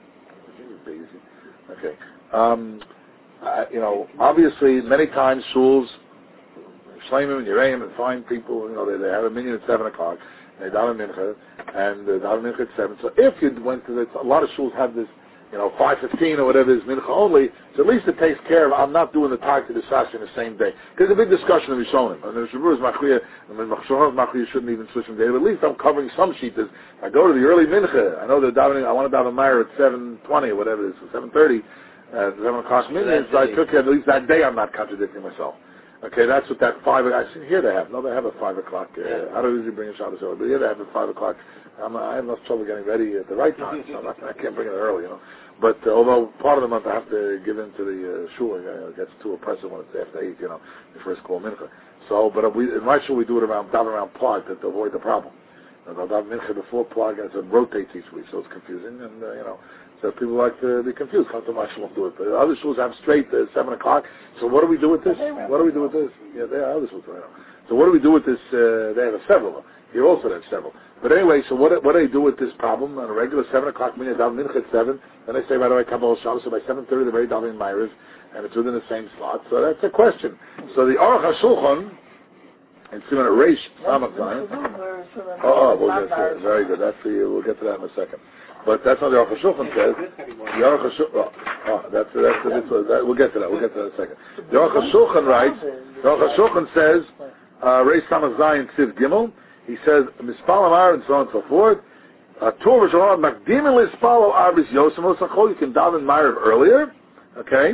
busy. Okay, um, uh, you know, obviously, many times schools, Shleimim and Yereim and fine people, you know, they, they have a minyan at seven o'clock, and they daven mincha, and uh, daven mincha at seven. So if you went to the, a lot of schools have this. You know, five fifteen or whatever is mincha only, so at least it takes care of, I'm not doing the tag to the sas in the same day. Because there's a big discussion of Rishonim. And the Shabur is machriya, I mean, Machshorah is machriya, shouldn't even switch from day, but at least I'm covering some sheetas. I go to the early mincha, I know they're davening, I want to daven Meir at seven twenty or whatever it is, seven thirty, uh, seven o'clock minyan, so I took it, at least that day I'm not contradicting myself. Okay, that's what that five, I see here they have, no, they have a five o'clock, uh, yeah. I don't usually bring a Shabbos early, but here they have a five o'clock, I'm, I have enough trouble getting ready at the right time, so I'm not, I can't bring it early, you know. But uh, although part of the month I have to give in to the uh, shul, you know, it gets too oppressive when it's after eight, you know, the first call mincha. So, but uh, we, in my shul we do it around, down around Plag to, to avoid the problem. You know, they'll mincha before Plag, and it rotates each week, so it's confusing, and uh, you know, so people like to be confused. Come to my shul, do it. But other shuls have straight uh, seven o'clock. So what do we do with this? What do we do with this? Yeah, they are other shuls, I know. So what do we do with this? Uh, they have several. Here also they have several. But anyway, so what what do they do with this problem? On a regular seven o'clock minyan, daven mincha at seven. Then they say, by the way, Kabbalah Shabbos, so by seven thirty they're very davening Ma'ariv, and it's within the same slot. So that's a question. So the Aruch HaShulchan, and Simon Reish Samach. Oh, oh, we'll get to it. Very good. That's the, we'll get to that in a second. But that's what the Aruch HaShulchan says. The Aruch HaShulchan, oh, oh, that's that's the mitzvah. That, we'll get to that. We'll get to that in a second. The Aruch HaShulchan writes. The Aruch HaShulchan says, uh, Reish Samach Zayin Siv Gimel. He says, Mispal Amar and so on and so forth. Uh, Tur v'Shalom Makdimin Lispalo Arbis Yosem L'Sachol. You can daven Ma'ariv earlier, okay?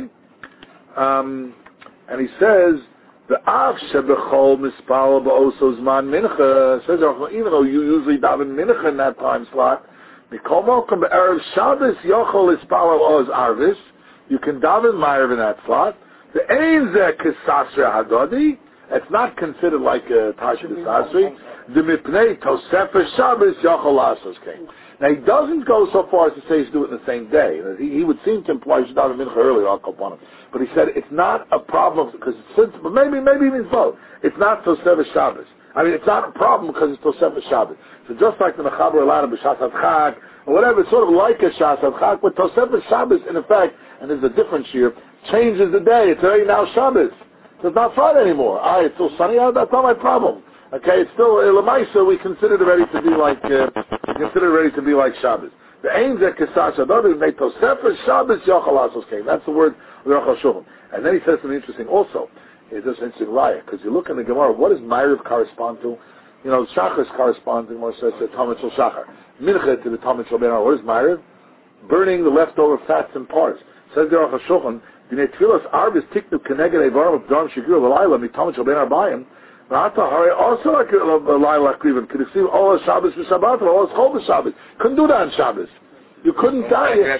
Um, and he says, the Av Shebechol Mispalo Ba'oso Zman Mincha. Says even though you usually daven Mincha in that time slot, Mikol Mokum Be'erev Shabbos Yochol Lispalo Oz Arvis. You can daven Ma'ariv in that slot. The Ein Zeh Kisasre Hadodi. It's not considered like a Tasha D'Sasri. The Mipnei Tosefah Shabbos Yochol Lasos came. Now he doesn't go so far as to say he's do it in the same day. He, he would seem to imply you should daven mincha earlier. I'll upon him. But he said it's not a problem because since but maybe maybe it means both. It's not Tosefah Shabbos. I mean, it's not a problem because it's Tosefah Shabbos. So just like the Mechaber Elana b'Shas Adchak or whatever, it's sort of like a Shas Adchak, but Tosefah Shabbos in effect, and there's a difference here, changes the day. It's already now Shabbos. So it's not Friday anymore. Ah, it's still sunny out. That's not my problem. Okay, it's still Lamaisa. We consider it ready to be like uh, we consider it ready to be like Shabbos. The Ein Zeh Kisas Hadodi made Tosefah Shabbos Yochol Lasos came. That's the word of the Aruch HaShulchan. And then he says something interesting. Also, it's just interesting raya because you look in the Gemara. What does Ma'ariv correspond to? You know, Shachar corresponds. The Gemara says to Talmud Shel Shachar. Mincha to the Talmud Shel Ben Ar. What is Ma'ariv? Burning the leftover fats and parts. Says the Aruch HaShulchan. Dinei Tfilas Arvis Tiknu Keneged Evarim of Dharm Shigir V'Layla Mitalmud Shel Ben Arbayim. Also like a Laila Krivan. Could see all Shabbos for Shabbat or all Chol Shabbos. Couldn't do that on Shabbos. You couldn't die. That's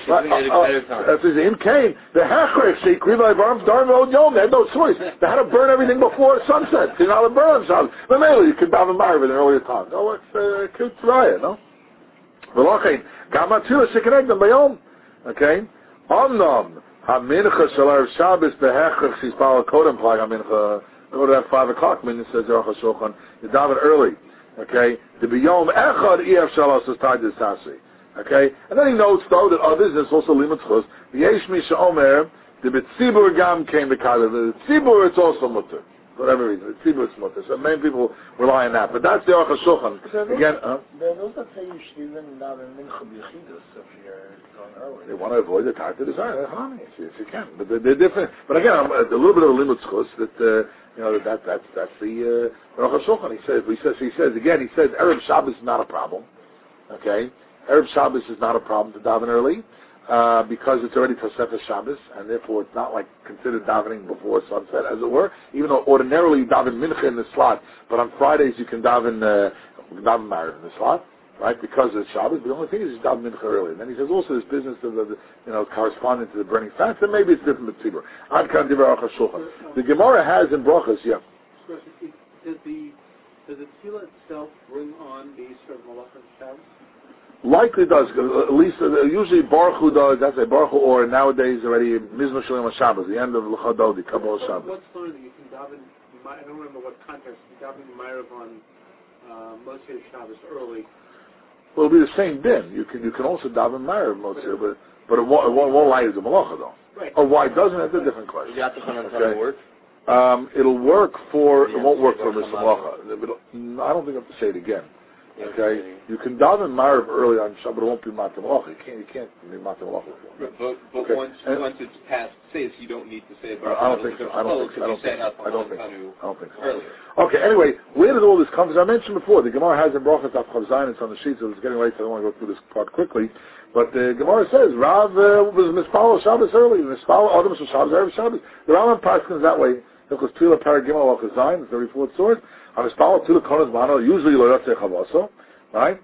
uh, in Cain. The Hechrich, see, Kriva Ibarm, Darm Old Yom, they had no choice. They had to burn everything before sunset. You're not to burn on Shabbos. But maybe you could daven Ma'ariv in an earlier time. No, it's uh, cute Tzraya, no? V'lochein, Gama Tila Shekinegdem Bayom. Okay? Omnom, HaMincha Shal Erev Shabbos, the Hechrich, she's Pala Kodem Plag HaMincha. Go to that five o'clock minute, says Aruch HaShulchan. You daven early. Okay? The Biyom Echad E F Shalos is tied to Sasi. Okay? And then he notes, though, that others, there's also limit chus. The Yesh Misha Omer, the Betzibur Gam came to Kalim. The Betzibur, it's also mutter. For whatever reason. The Betzibur, it's mutter. So many people rely on that. But that's the Aruch HaShulchan. Again, huh? There are those that say you should even daven mincha b'yechidus if you're going early. They want to avoid the Tarta Desire. If you, if you can. But they're, they're different. But again, a little bit of a limit chus that, uh, you know, that, that's, that's the, uh, Aruch HaShulchan. He says, he says, he says, again, he says, Erev Shabbos is not a problem. Okay? Erev Shabbos is not a problem to daven early, uh, because it's already Tosefes Shabbos, and therefore it's not like considered davening before sunset, as it were, even though ordinarily you daven Mincha in the slot, but on Fridays you can daven, uh, daven Ma'ariv in the slot, right, because it's Shabbos, but the only thing is you daven Mincha early. And then he says also this business of the, you know, corresponding to the burning fast, and maybe it's different with Tzibur. Ad kan divrei Aruch HaShulchan. The Gemara has in Brachos, yeah. Does the, does the tefillah itself bring on the Yisra of Malach and Shabbos? Likely does, at least uh, usually Baruch Hu does, that's a Baruch Hu, or nowadays already Mizmor Shalom Shabbos, the end of L'cha Dodi, Kabbalah Shabbos. What's funny that you can daven, I don't remember what context, you daven Ma'ariv on uh, Motzei Shabbos early. Well, it'll be the same din. You can you can also daven Ma'ariv Motzei, but but it won't, it won't, won't allow you to Malacha though. Right. Or why doesn't it? That's a different question. You have to come on Okay. work? Um, it'll work for, Yeah, it won't work for Malacha. Mister Malacha. I don't think I have to say it again. Okay, you can daven Ma'ariv early on Shabbat, but it won't be Matam Malacha. You can't, you can't be Matam Malacha. But, but, but Okay. once And, once it's past six, you don't need to say it. I don't think so. I don't think so. I don't think so. I don't think so. I don't think so. Earlier. Okay, anyway, where did all this come from? As I mentioned before, the Gemara has in Brachos Daf Chav Zayin, it's on the sheet, so it's getting late, so I don't want to go through this part quickly. But the Gemara says, Rav uh, was Mispal Shabbos early, Mispal Adam was Shabbos, Erev Shabbos. The Rambam Paskins that way. Because Tila Paragimel Al Chazayin, the thirty-fourth source. On Mispal Tila Konas Mano, usually Loyotze Chavaso, right?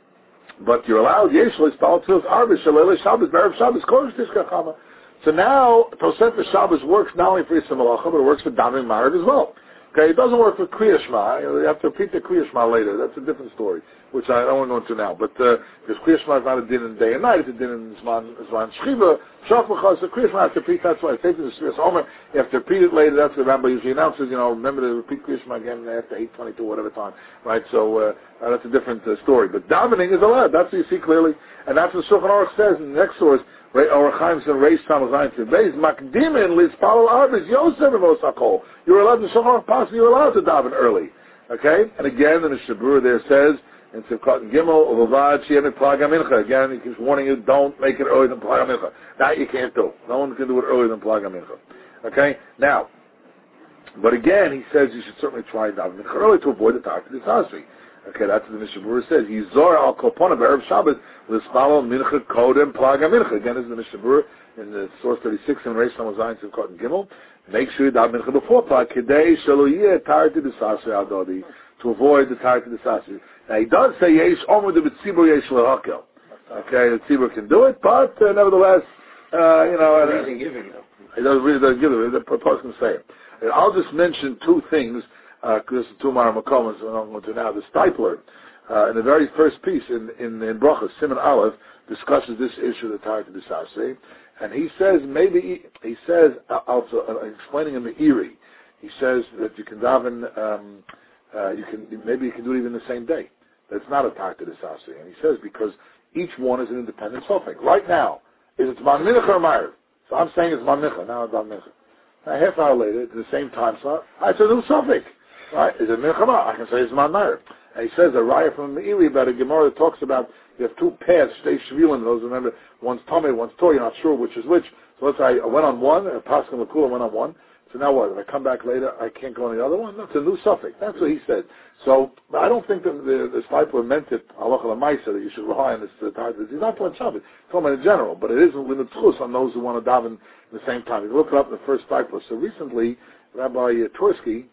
But you're allowed, Yesh Mispal Tila Arbish, Shalele Shabbos, Erev Shabbos, Kodesh Tishka Chama. So now, Tosefes Shabbos works not only for Yisra Malacha, but it works for Davening Ma'ariv as well. Okay, it doesn't work for Kriya Shema. You know, you have to repeat the Kriya Shema later. That's a different story, which I don't want to go into now. But uh, because Kriya Shema is not a din in day and night, it's a din in Zman Zman Shchiva. Shachmacha, so Kriya Shema has to repeat. That's why I say to the Shvias Omer, you have to repeat it later. That's what the Rabbi usually announces. You know, remember to repeat Kriya Shema again after eight twenty-two, whatever time, right? So uh, uh, that's a different uh, story. But davening is allowed. That's what you see clearly, and that's what Shulchan Aruch says in the next source. Or Chaim said, "Reish Tamazayin to base Makdimin Liz Palal Arbis Yosef Vosakol." You're allowed to Shulchan Aruch Pas. You're allowed to daven early, okay? And again, in the Shabur there says in Sivkot and Gimel Uvad Shiyem Plaga Mincha. Again, he keeps warning you: don't make it earlier than Plaga Mincha. That you can't do. No one can do it earlier than Plaga Mincha. Okay? Now, but again, he says you should certainly try daven Mincha early to avoid the Tarta Disasri. Okay, that's what the Mishnah Berurah says. Yizor al Kopona Erev Shabbos l'spalo mincha kodem plaga mincha. Again, this is the Mishnah Berurah in the source thirty-six in Reish Tamazayin Sivkot and Gimel. Make sure you daven mincha before plaga kedei shelo yeh tarti d'sasri adodi, to avoid the tarti d'sasri. Now he does say yesh omer de b'tzibur yesh lehakel. Okay, the tzibur can do it, but uh, nevertheless, uh, you know, He doesn't give him though. He doesn't really doesn't give it. The person can say it. And I'll just mention two things. Because uh, two Mara Makomas, and I'm going to now, the Stipler, uh, in the very first piece in in, in Brachos, Simon Aleph, discusses this issue of the Tarta D'Sasri, and he says maybe he, he says uh, also uh, explaining in the Erie, he says that you can daven, um, uh, you can maybe you can do it even the same day. That's not a Tarta D'Sasri, and he says because each one is an independent suffix. Right now, is it Zman Mincha or Ma'ariv? So I'm saying it's Zman Mincha. Now it's Zman Mincha. Now a half hour later, at the same time slot, I said new suffix. Right? Is it Milchama? I can say it's Zman Ma'ariv. And he says a raya from the Meiri about a Gemara that talks about you have two paths, stay shvilin. Those remember, one's Tomei, one's Tor. You're not sure which is which. So let's say I went on one, and Pascal Lakula went on one. So now what? If I come back later, I can't go on the other one? That's a new suffix. That's what he said. So I don't think that the, the Stipler meant it, halacha l'maisa, that you should rely on this uh, Tarta. He's not talking Shabbat. He's talking about in general, but it is a limit chus on those who want to daven at the same time. You can look it up in the first Stipler. So recently, Rabbi uh, Tursky,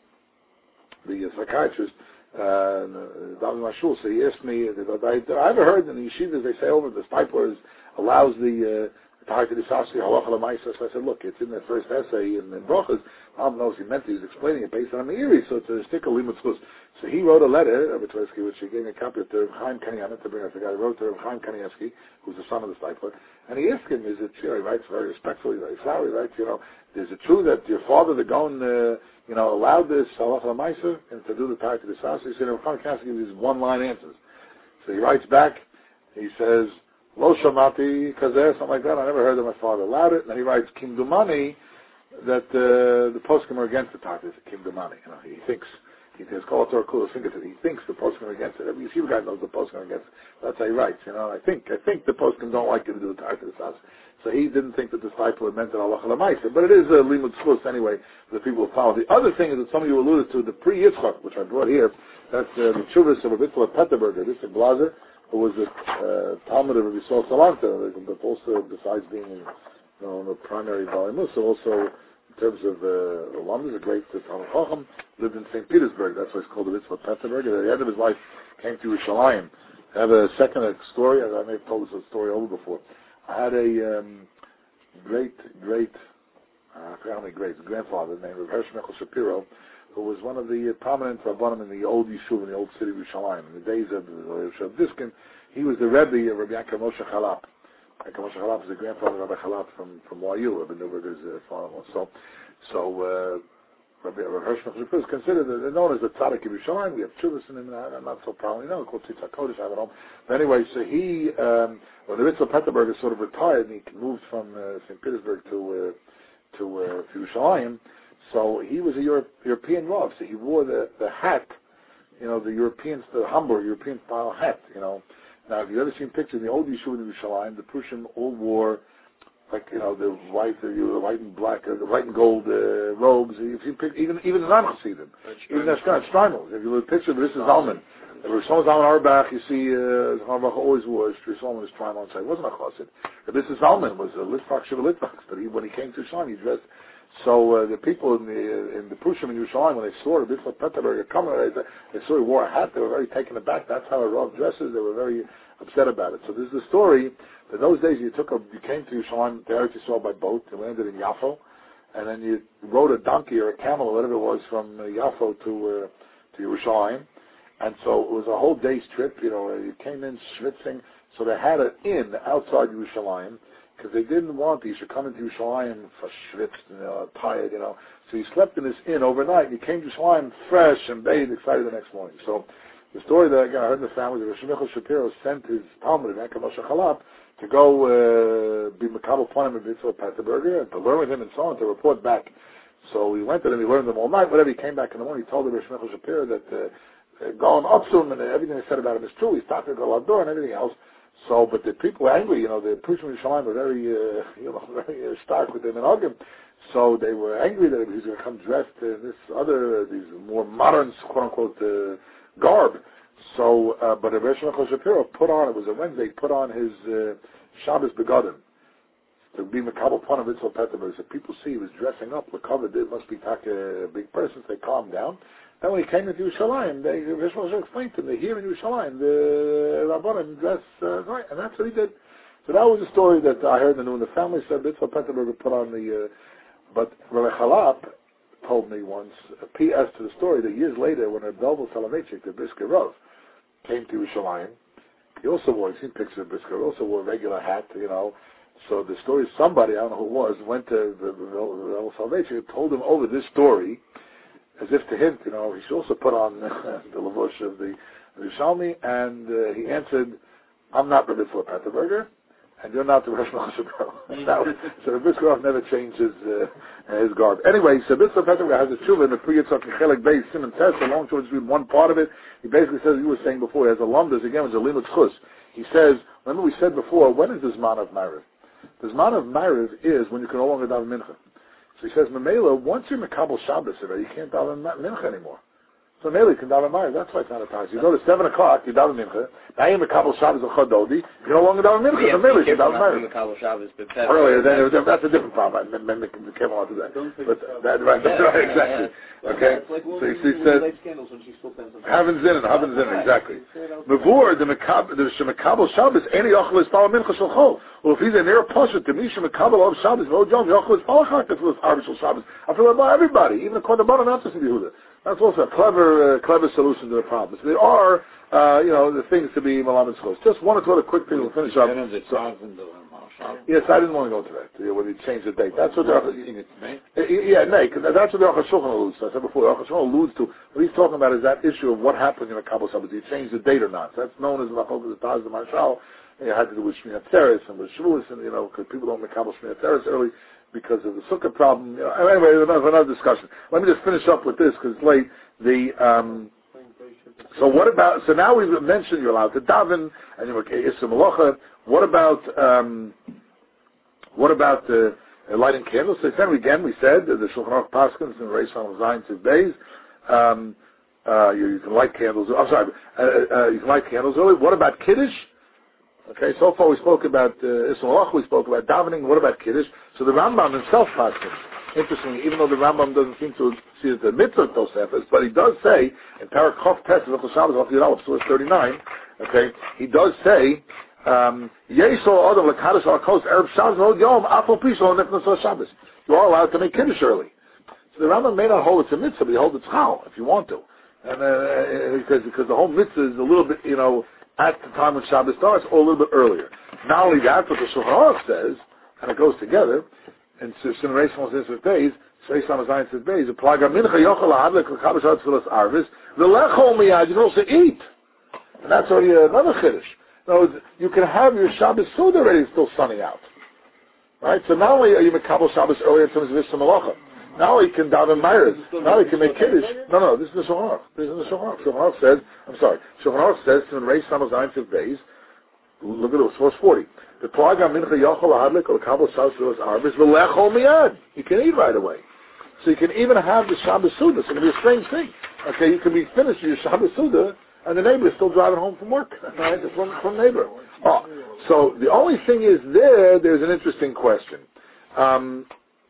the uh, psychiatrist, uh, David Mashul, so he asked me, I, I haven't heard in the yeshivas they say over the Stipler is allows the Tahar to the Sasi Halacha L'Maisa. So I said, look, it's in the first essay in, in Brochus. Tom knows he meant he was explaining it based on a Meiri, so it's a stick of Limud Schus. So he wrote a letter, Rabbi which he gave me a copy of to Chaim Kanievsky, to bring us the guy who wrote to Chaim Kanievsky, who's the son of the Steipler, and he asked him, is it, you know, he writes very respectfully, very flowery, he writes, you know, is it true that your father, the Gaon, uh, you know, allowed this Halacha L'Maisa and to do the Tahar to the Sasi? He said, Chaim Kanievsky gives these one-line answers. So he writes back, he says, Lo Shamati, Kazeh, something like that. I never heard that my father allowed it. And then he writes, Kim Dumani, that uh, the poskim are against the Tatis, Kim Dumani. You know, he thinks, he says, Kol Torah Kulos, he thinks the poskim are against it. Every yeshiva guy knows the poskim are against it. That's how he writes. You know, I think, I think the poskim don't like you to do the Tatis. So he didn't think that the disciple had meant that Allah L'Maisa. But it is a limud schus anyway for the people who follow. The other thing is that some of you alluded to, the pre-Yitzchak, which I brought here, that's uh, the Chuvas of Rabbi Petterberger, this is Blazer, who was a uh, Talmud of Rabbi Yisrael Salanta, but also besides being you know, the primary volume, so also in terms of uh, alumnus, a great uh, Talmud Chacham, lived in Saint Petersburg. That's why it's called the Mitzvah Petterberg. At the end of his life, came to Yerushalayim. I have a second uh, story, as I may have told this story over before. I had a um, great, great, uh, I forgot how many greats, grandfather named Hersh Mechel Shapiro, who was one of the uh, prominent Rabbanim in the old Yishuv, in the old city of Yerushalayim. In the days of Rav Diskin, he was the Rebbe of Rabbi Yaakov Moshe Chalap. Yaakov Moshe Chalap is the grandfather of Rabbi Chalap from, from Y U, Rabbi Newberger's uh, father-in-law. So, so uh, Rabbi Hersh Mechel Shapiro is considered, uh, known as the Tzaddik of Yerushalayim. We have Chuvas in him, and I'm not so proudly known, called Tzitza Kodesh, I have it home. But anyway, so he, um, when the Ritzel Petterberger sort of retired, and he moved from uh, Saint Petersburg to, uh, to, uh, to Yerushalayim, so he was a Europe, European Rav, so he wore the, the hat, you know, the European, the Hamburg, European style hat, you know. Now, if you've ever seen pictures in the old Yeshuva in Yerushalayim, the Prussian all wore, like, you know, the white, the white and black, uh, the white and gold uh, robes. You've seen pictures, even, even the non-Chassidim, even the Steinmels. If you look at the picture of this is Zalman. If Rosh Zalman Auerbach, you see, uh, Auerbach always wore Rosh Zalman his Steinmel inside. It wasn't a Chassid. But this is Zalman, was a Litvak Shiva Litvak, but he, when he came to Yerushalayim, he dressed. So uh, the people in the uh, in the Prushim in Yerushalayim, when they saw the Bishop Petterberger coming, they, they saw he wore a hat. They were very taken aback. That's how a Rav dresses. They were very upset about it. So this is the story. In those days, you took a, you came to Yerushalayim, to Eretz Yisrael by boat. You landed in Yaffo, and then you rode a donkey or a camel or whatever it was from uh, Yaffo to uh, to Yerushalayim. And so it was a whole day's trip. You know, you came in schwitzing. So they had an inn outside Yerushalayim, because they didn't want you should come into Yerushalayim for schwitz, you know, tired, you know. So you slept in this inn overnight, and you came to Yerushalayim fresh and bathed, excited the next morning. So the story that again, I heard in the family, that Rosh Michel Shapiro sent his Talmud, Yaakov Moshe Chalap, to go uh, be Makabel Panim and Mitzvah Petterberger, and to learn with him and so on, to report back. So he went to them, he learned them all night, whatever. He came back in the morning, he told the Rosh Michel Shapiro that uh, going up to him, and everything they said about him is true. He started to go outdoor and everything else. So, but the people were angry, you know, the Prussian in Yerushalayim were very, uh, you know, very uh, stark with him and hug him. So they were angry that he was going to come dressed in this other, uh, these more modern, quote-unquote, uh, garb. So, uh, but Rosh Michel Shapiro put on, it was a Wednesday, put on his uh, Shabbos begadim to be Makabel Panim Mitzvah Petterberger. So people see he was dressing up, covered, it must be a big person, so they calmed down. Then when he came into Yerushalayim, they Rosh Hashanah explained to him that here in Yerushalayim, the Rabbanim dress uh, right, and that's what he did. So that was a story that I heard in the news. The family said Mitzvah Petterberger put on the, uh, but Rabbi Chalap told me once, a P S to the story, that years later when Rabbi Belvel Soloveitchik, the Brisker Rav, came to Yerushalayim, he also wore, you've seen pictures of Brisker, he also wore a regular hat, you know. So the story, somebody, I don't know who it was, went to the Belvel Soloveitchik, told him over this story, as if to hint, you know, he should also put on uh, the lavush of the Yerushalmi, and uh, he answered, I'm not Rabbi Tzla Petterberger, and you're not the Rosh Hashanah. So Rabbi Tzla never changed his, uh, his garb. Anyway, so Rabbi Tzla Petterberger has a tshuva in the Priyatzak Chelik Beis Simon Test, a long short, read one part of it. He basically says, you were saying before, he has a lumdas, again, it's a limud chus. He says, remember we said before, when is the Zman of Mariv? The Zman of Mariv is when you can no longer daven mincha. So he says, Mamela, once you're Makabel Shabbos, you can't daven mincha anymore. So Mele can daven Meir. That's why it's not a time. So you go to seven o'clock, you daven Mincha. Now you're Mekabel Shabbos or Chododi. You no longer daven Mincha. So Mele can daven Meir. Earlier, then there, that's a different problem. I meant to came on to that. But that, right, that's right, exactly. Okay. So he said, Haven's in it, Haven's in it, exactly. Mavur the Mekabel the Shemekabel Shabbos any Yochel is Pal Mincha Shalchol. Well, if he's a near Pasha to me Shemekabel of Shabbos, no John Yochel is Pal Chak with Arbish Shabbos. I feel about everybody, even the Korban not just in Yehuda. That's also a clever, uh, clever solution to the problem. So there are, uh, you know, the things to be Malamed schools. Just one or two other quick things. We'll finish up. So, yes, I didn't want to go to that. You know, when you change the date, that's what they're. Yeah, no, because that's what the Aruch HaShulchan alludes to. I said before, the Aruch HaShulchan alludes to. What he's talking about is that issue of what happens in a Kabbalah Shabbos. Do you change the date or not? So that's known as the Machok of the Taz, the Marshal. It had to do with Shmini Atzeres and with Shavuos, and you know, because people don't make Kabbalah Shmini Atzeres early because of the Sukkah problem. You know, anyway, another, another discussion. Let me just finish up with this because it's late. The um, so what about? So now we've mentioned you're allowed to daven and you're okay. Issa Malacha. What about um, what about the uh, lighting candles? So then again, we said that the Shulchan Aruch Paskins and Reish Son of Zion to Beis. Um, uh, you, you can light candles. I'm sorry. Uh, uh, you can light candles early. What about Kiddush? Okay, so far we spoke about uh, Issa Malacha. We spoke about davening. What about Kiddush? So the Rambam himself Paskins. Interestingly, even though the Rambam doesn't seem to see it the mitzvah of Tosefes, but he does say in Parak Chof Tes of Shabbos of Yudal, Source thirty-nine, okay, he does say, um, Yesol Adam Lekadosh Al Kos Erev Shabbos Hod Yom Afal Pishol Nefnas Shabbos. You are allowed to make Kiddush early. So the Rambam may not hold it's a mitzvah, but he holds it's chal if you want to, and uh, because because the whole mitzvah is a little bit, you know, at the time when Shabbos starts or a little bit earlier. Not only that, but the Shulchan Aruch says, and it goes together. And so, generation says with days, Shreis Samazayin says days, the Plaga Mincha Yochel Lahadlek L'Chabash Hatzilas Arvis, the Lechol Miyad, you can also eat. And that's already another Chiddush. No, you can have your Shabbos food already, it's still sunny out. Right? So not only are you Mekabel Shabbos earlier in terms of Issa Malacha, now you can daven Myers, now you can make Kiddush. No, no, this is the Shulchan Aruch. This is the Shulchan Aruch. Shulchan Aruch says, I'm sorry, Shulchan Aruch says, to Reis Samazayin says days, look at it, source forty. The Plaga Mincha Yochel Lahadlik or Kabbalah Shabbos Arbis V'lechol Miyad. You can eat right away. So you can even have the Shabbos Suda. It's going to be a strange thing. Okay, you can be finished with your Shabbos Suda and the neighbor is still driving home from work. Right? From, from neighbor. Oh, so the only thing is there, there's an interesting question. Um,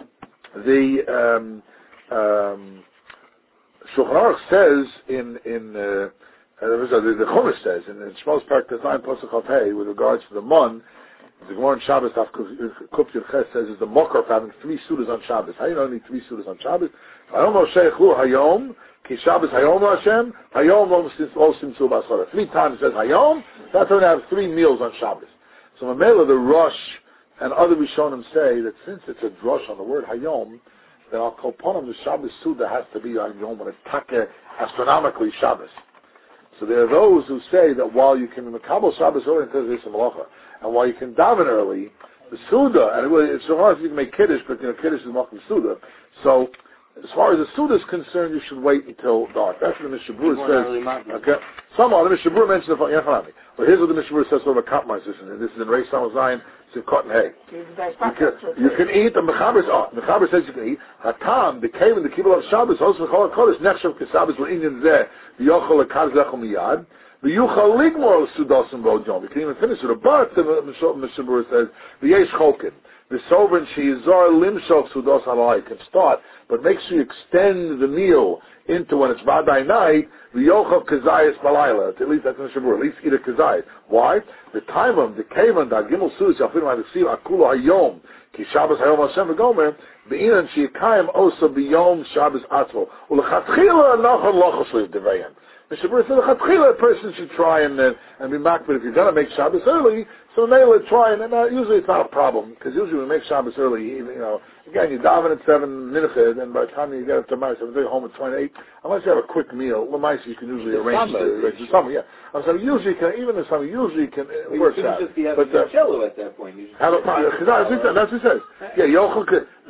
the um, um, Shulchan Aruch says in, in uh, the, the Chumash says in, in Shmos Parak Tezayin Pasuk Chaf Hey with regards to the Mun, the Gemara in Shabbos Kuf Yud Ches says is the mokar for having three sudas on Shabbos. How do you know you need three sudas on Shabbos? I don't know Sheichlu Hayom Ki Shabbos Hayom Hashem Hayom Lo Simtzu Basara. Three times it says Hayom. That's when they have three meals on Shabbos. So Mamela the Rosh and other Rishonim say that since it's a drush on the word Hayom, that Al Kolponim the Shabbos Suda has to be Hayom when it's taka astronomically Shabbos. So there are those who say that while you can Mekabel Shabbos early until there's some Malacha, and while you can daven early, the Suda, and it, it's so hard you can make Kiddush, but you know, Kiddush is Malchim Suda. So, as far as the Suda is concerned, you should wait until dark. That's what the Mishnah Berurah says. Okay. Somehow, the Mishnah Berurah mentions the Yachanami. But here's what the Mishnah Berurah says about a compromise, and this is in Reish Son of Zion, Sivkot and Hay. You can, you can eat, the Mechaber oh, Mechaber says you can eat, Hatam, the cave in the Kibbutz of Shabbos, also Mechol HaKodesh, Nechshav Kesabbos, L'Inyan Zeh, V'yochel Lekaz Lechel Miyad, V'yuchal Ligmor Sudosim B'Odyon. We can even finish it. But the Mishnah Berurah says, V'yesh Chokin, the sovereign Sheizar Limshov Sudos Halai can start, but make sure you extend the meal into when it's Vaday night, V'yochel Kazayas Balayla. At least that's in the Mishnah Berurah. At least eat a Kazayas. Why? The time of the Kavan, the Gimel Sudas, Yafinu HaDesil, Akulu HaYom, Ki Shabbos HaYom Hashem V'gomer, V'inan Sheikayim Osa B'yom Shabbos Atzvo. U'lechatchila Nachon Lochos Liv Devayan. Mishnah Berurah said, "Lechatchila, a person should try and uh, and be back. But if you're going to make Shabbos early, so Mela try and, and uh, usually it's not a problem because usually we make Shabbos early. You know, again, you daven at seven mincha, and by the time you get up to Ma'aseh, seven thirty home at twenty-eight. Unless you have a quick meal, Lamaisa you can usually the arrange summer, the, the summer. Yeah, I'm saying usually can even the summer usually can it well, works you out. Just be but uh, cello at that point. You just have a, that's what he says. Yeah, Yochel.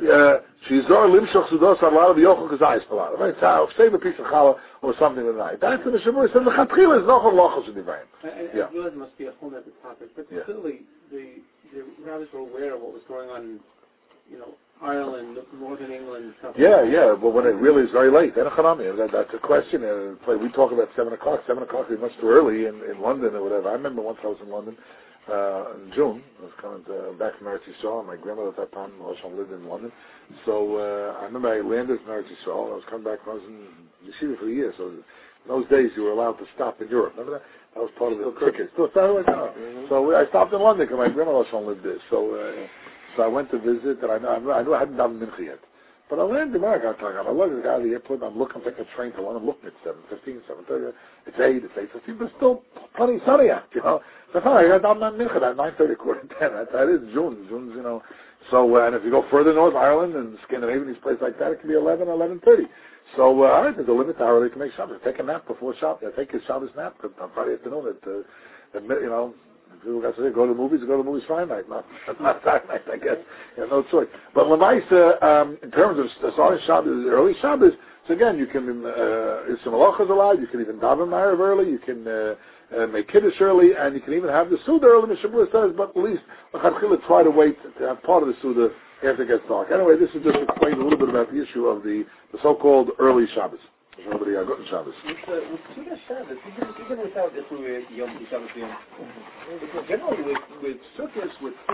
Shizor limshoch sudos a lot of Yochel Kazayis Palala. Right? So save a piece of challah or something at night. That's in the Mishnah Berurah. So the Chatchila is Nachon Lochos Divayim. I realize it must be a whole other topic, but yeah. clearly the the rabbis were aware of what was going on you know, Ireland, Northern England, stuff Yeah, like yeah, but when it really is very late, then that, that's a question. Uh, we talk about seven o'clock. Seven o'clock is much too early in, in London or whatever. I remember once I was in London uh, in June. I was coming to, back from Eretz Yisrael. My grandmother at that time, Rosham, lived in London. So uh, I remember I landed in Eretz Yisrael. I was coming back when I was in Yeshiva for a year. So in those days, you were allowed to stop in Europe. Remember that? That was part of the ticket. Still, still, like, no. mm-hmm. So I stopped in London because my grandmother Rosham lived there. So. Uh, So I went to visit, and I know I, knew I hadn't done Mincha yet. But I landed in America. I look at the guy at the airport. I'm looking, taking a train to London. I'm looking at seven fifteen, seven thirty. It's eight, it's eight fifteen, but it's still plenty sunny out, you know. So fine, I got done Mincha at nine thirty, quarter to ten. That, that is June. June's, you know. So, uh, and if you go further north, Ireland and Scandinavia, these places like that, it can be eleven, eleven thirty. So, uh, all right, there's a limit to how early you can make Shabbos. Take a nap before Shabbos. Take your Shabbos nap on Friday afternoon at, uh, at you know, people got to say, go to the movies, go to the movies Friday night, not, not Saturday night, I guess. You know, no choice. But Lamaisa, um, in terms of starting Shabbos, early Shabbos, so again, you can, uh, if some halachas allowed, you can even daven ma'ariv early, you can, uh, uh, make kiddush early, and you can even have the Suda early, the Shabbat says, but at least, L'chadchila, try to wait to have part of the Suda after it gets dark. Anyway, this is just explain a little bit about the issue of the, the so-called early Shabbos. Nobody got good Shabbos. With, uh, with Suda Shabbos, even, even without if we were Yom Shabbos, Yom, generally with, with sukkahs, with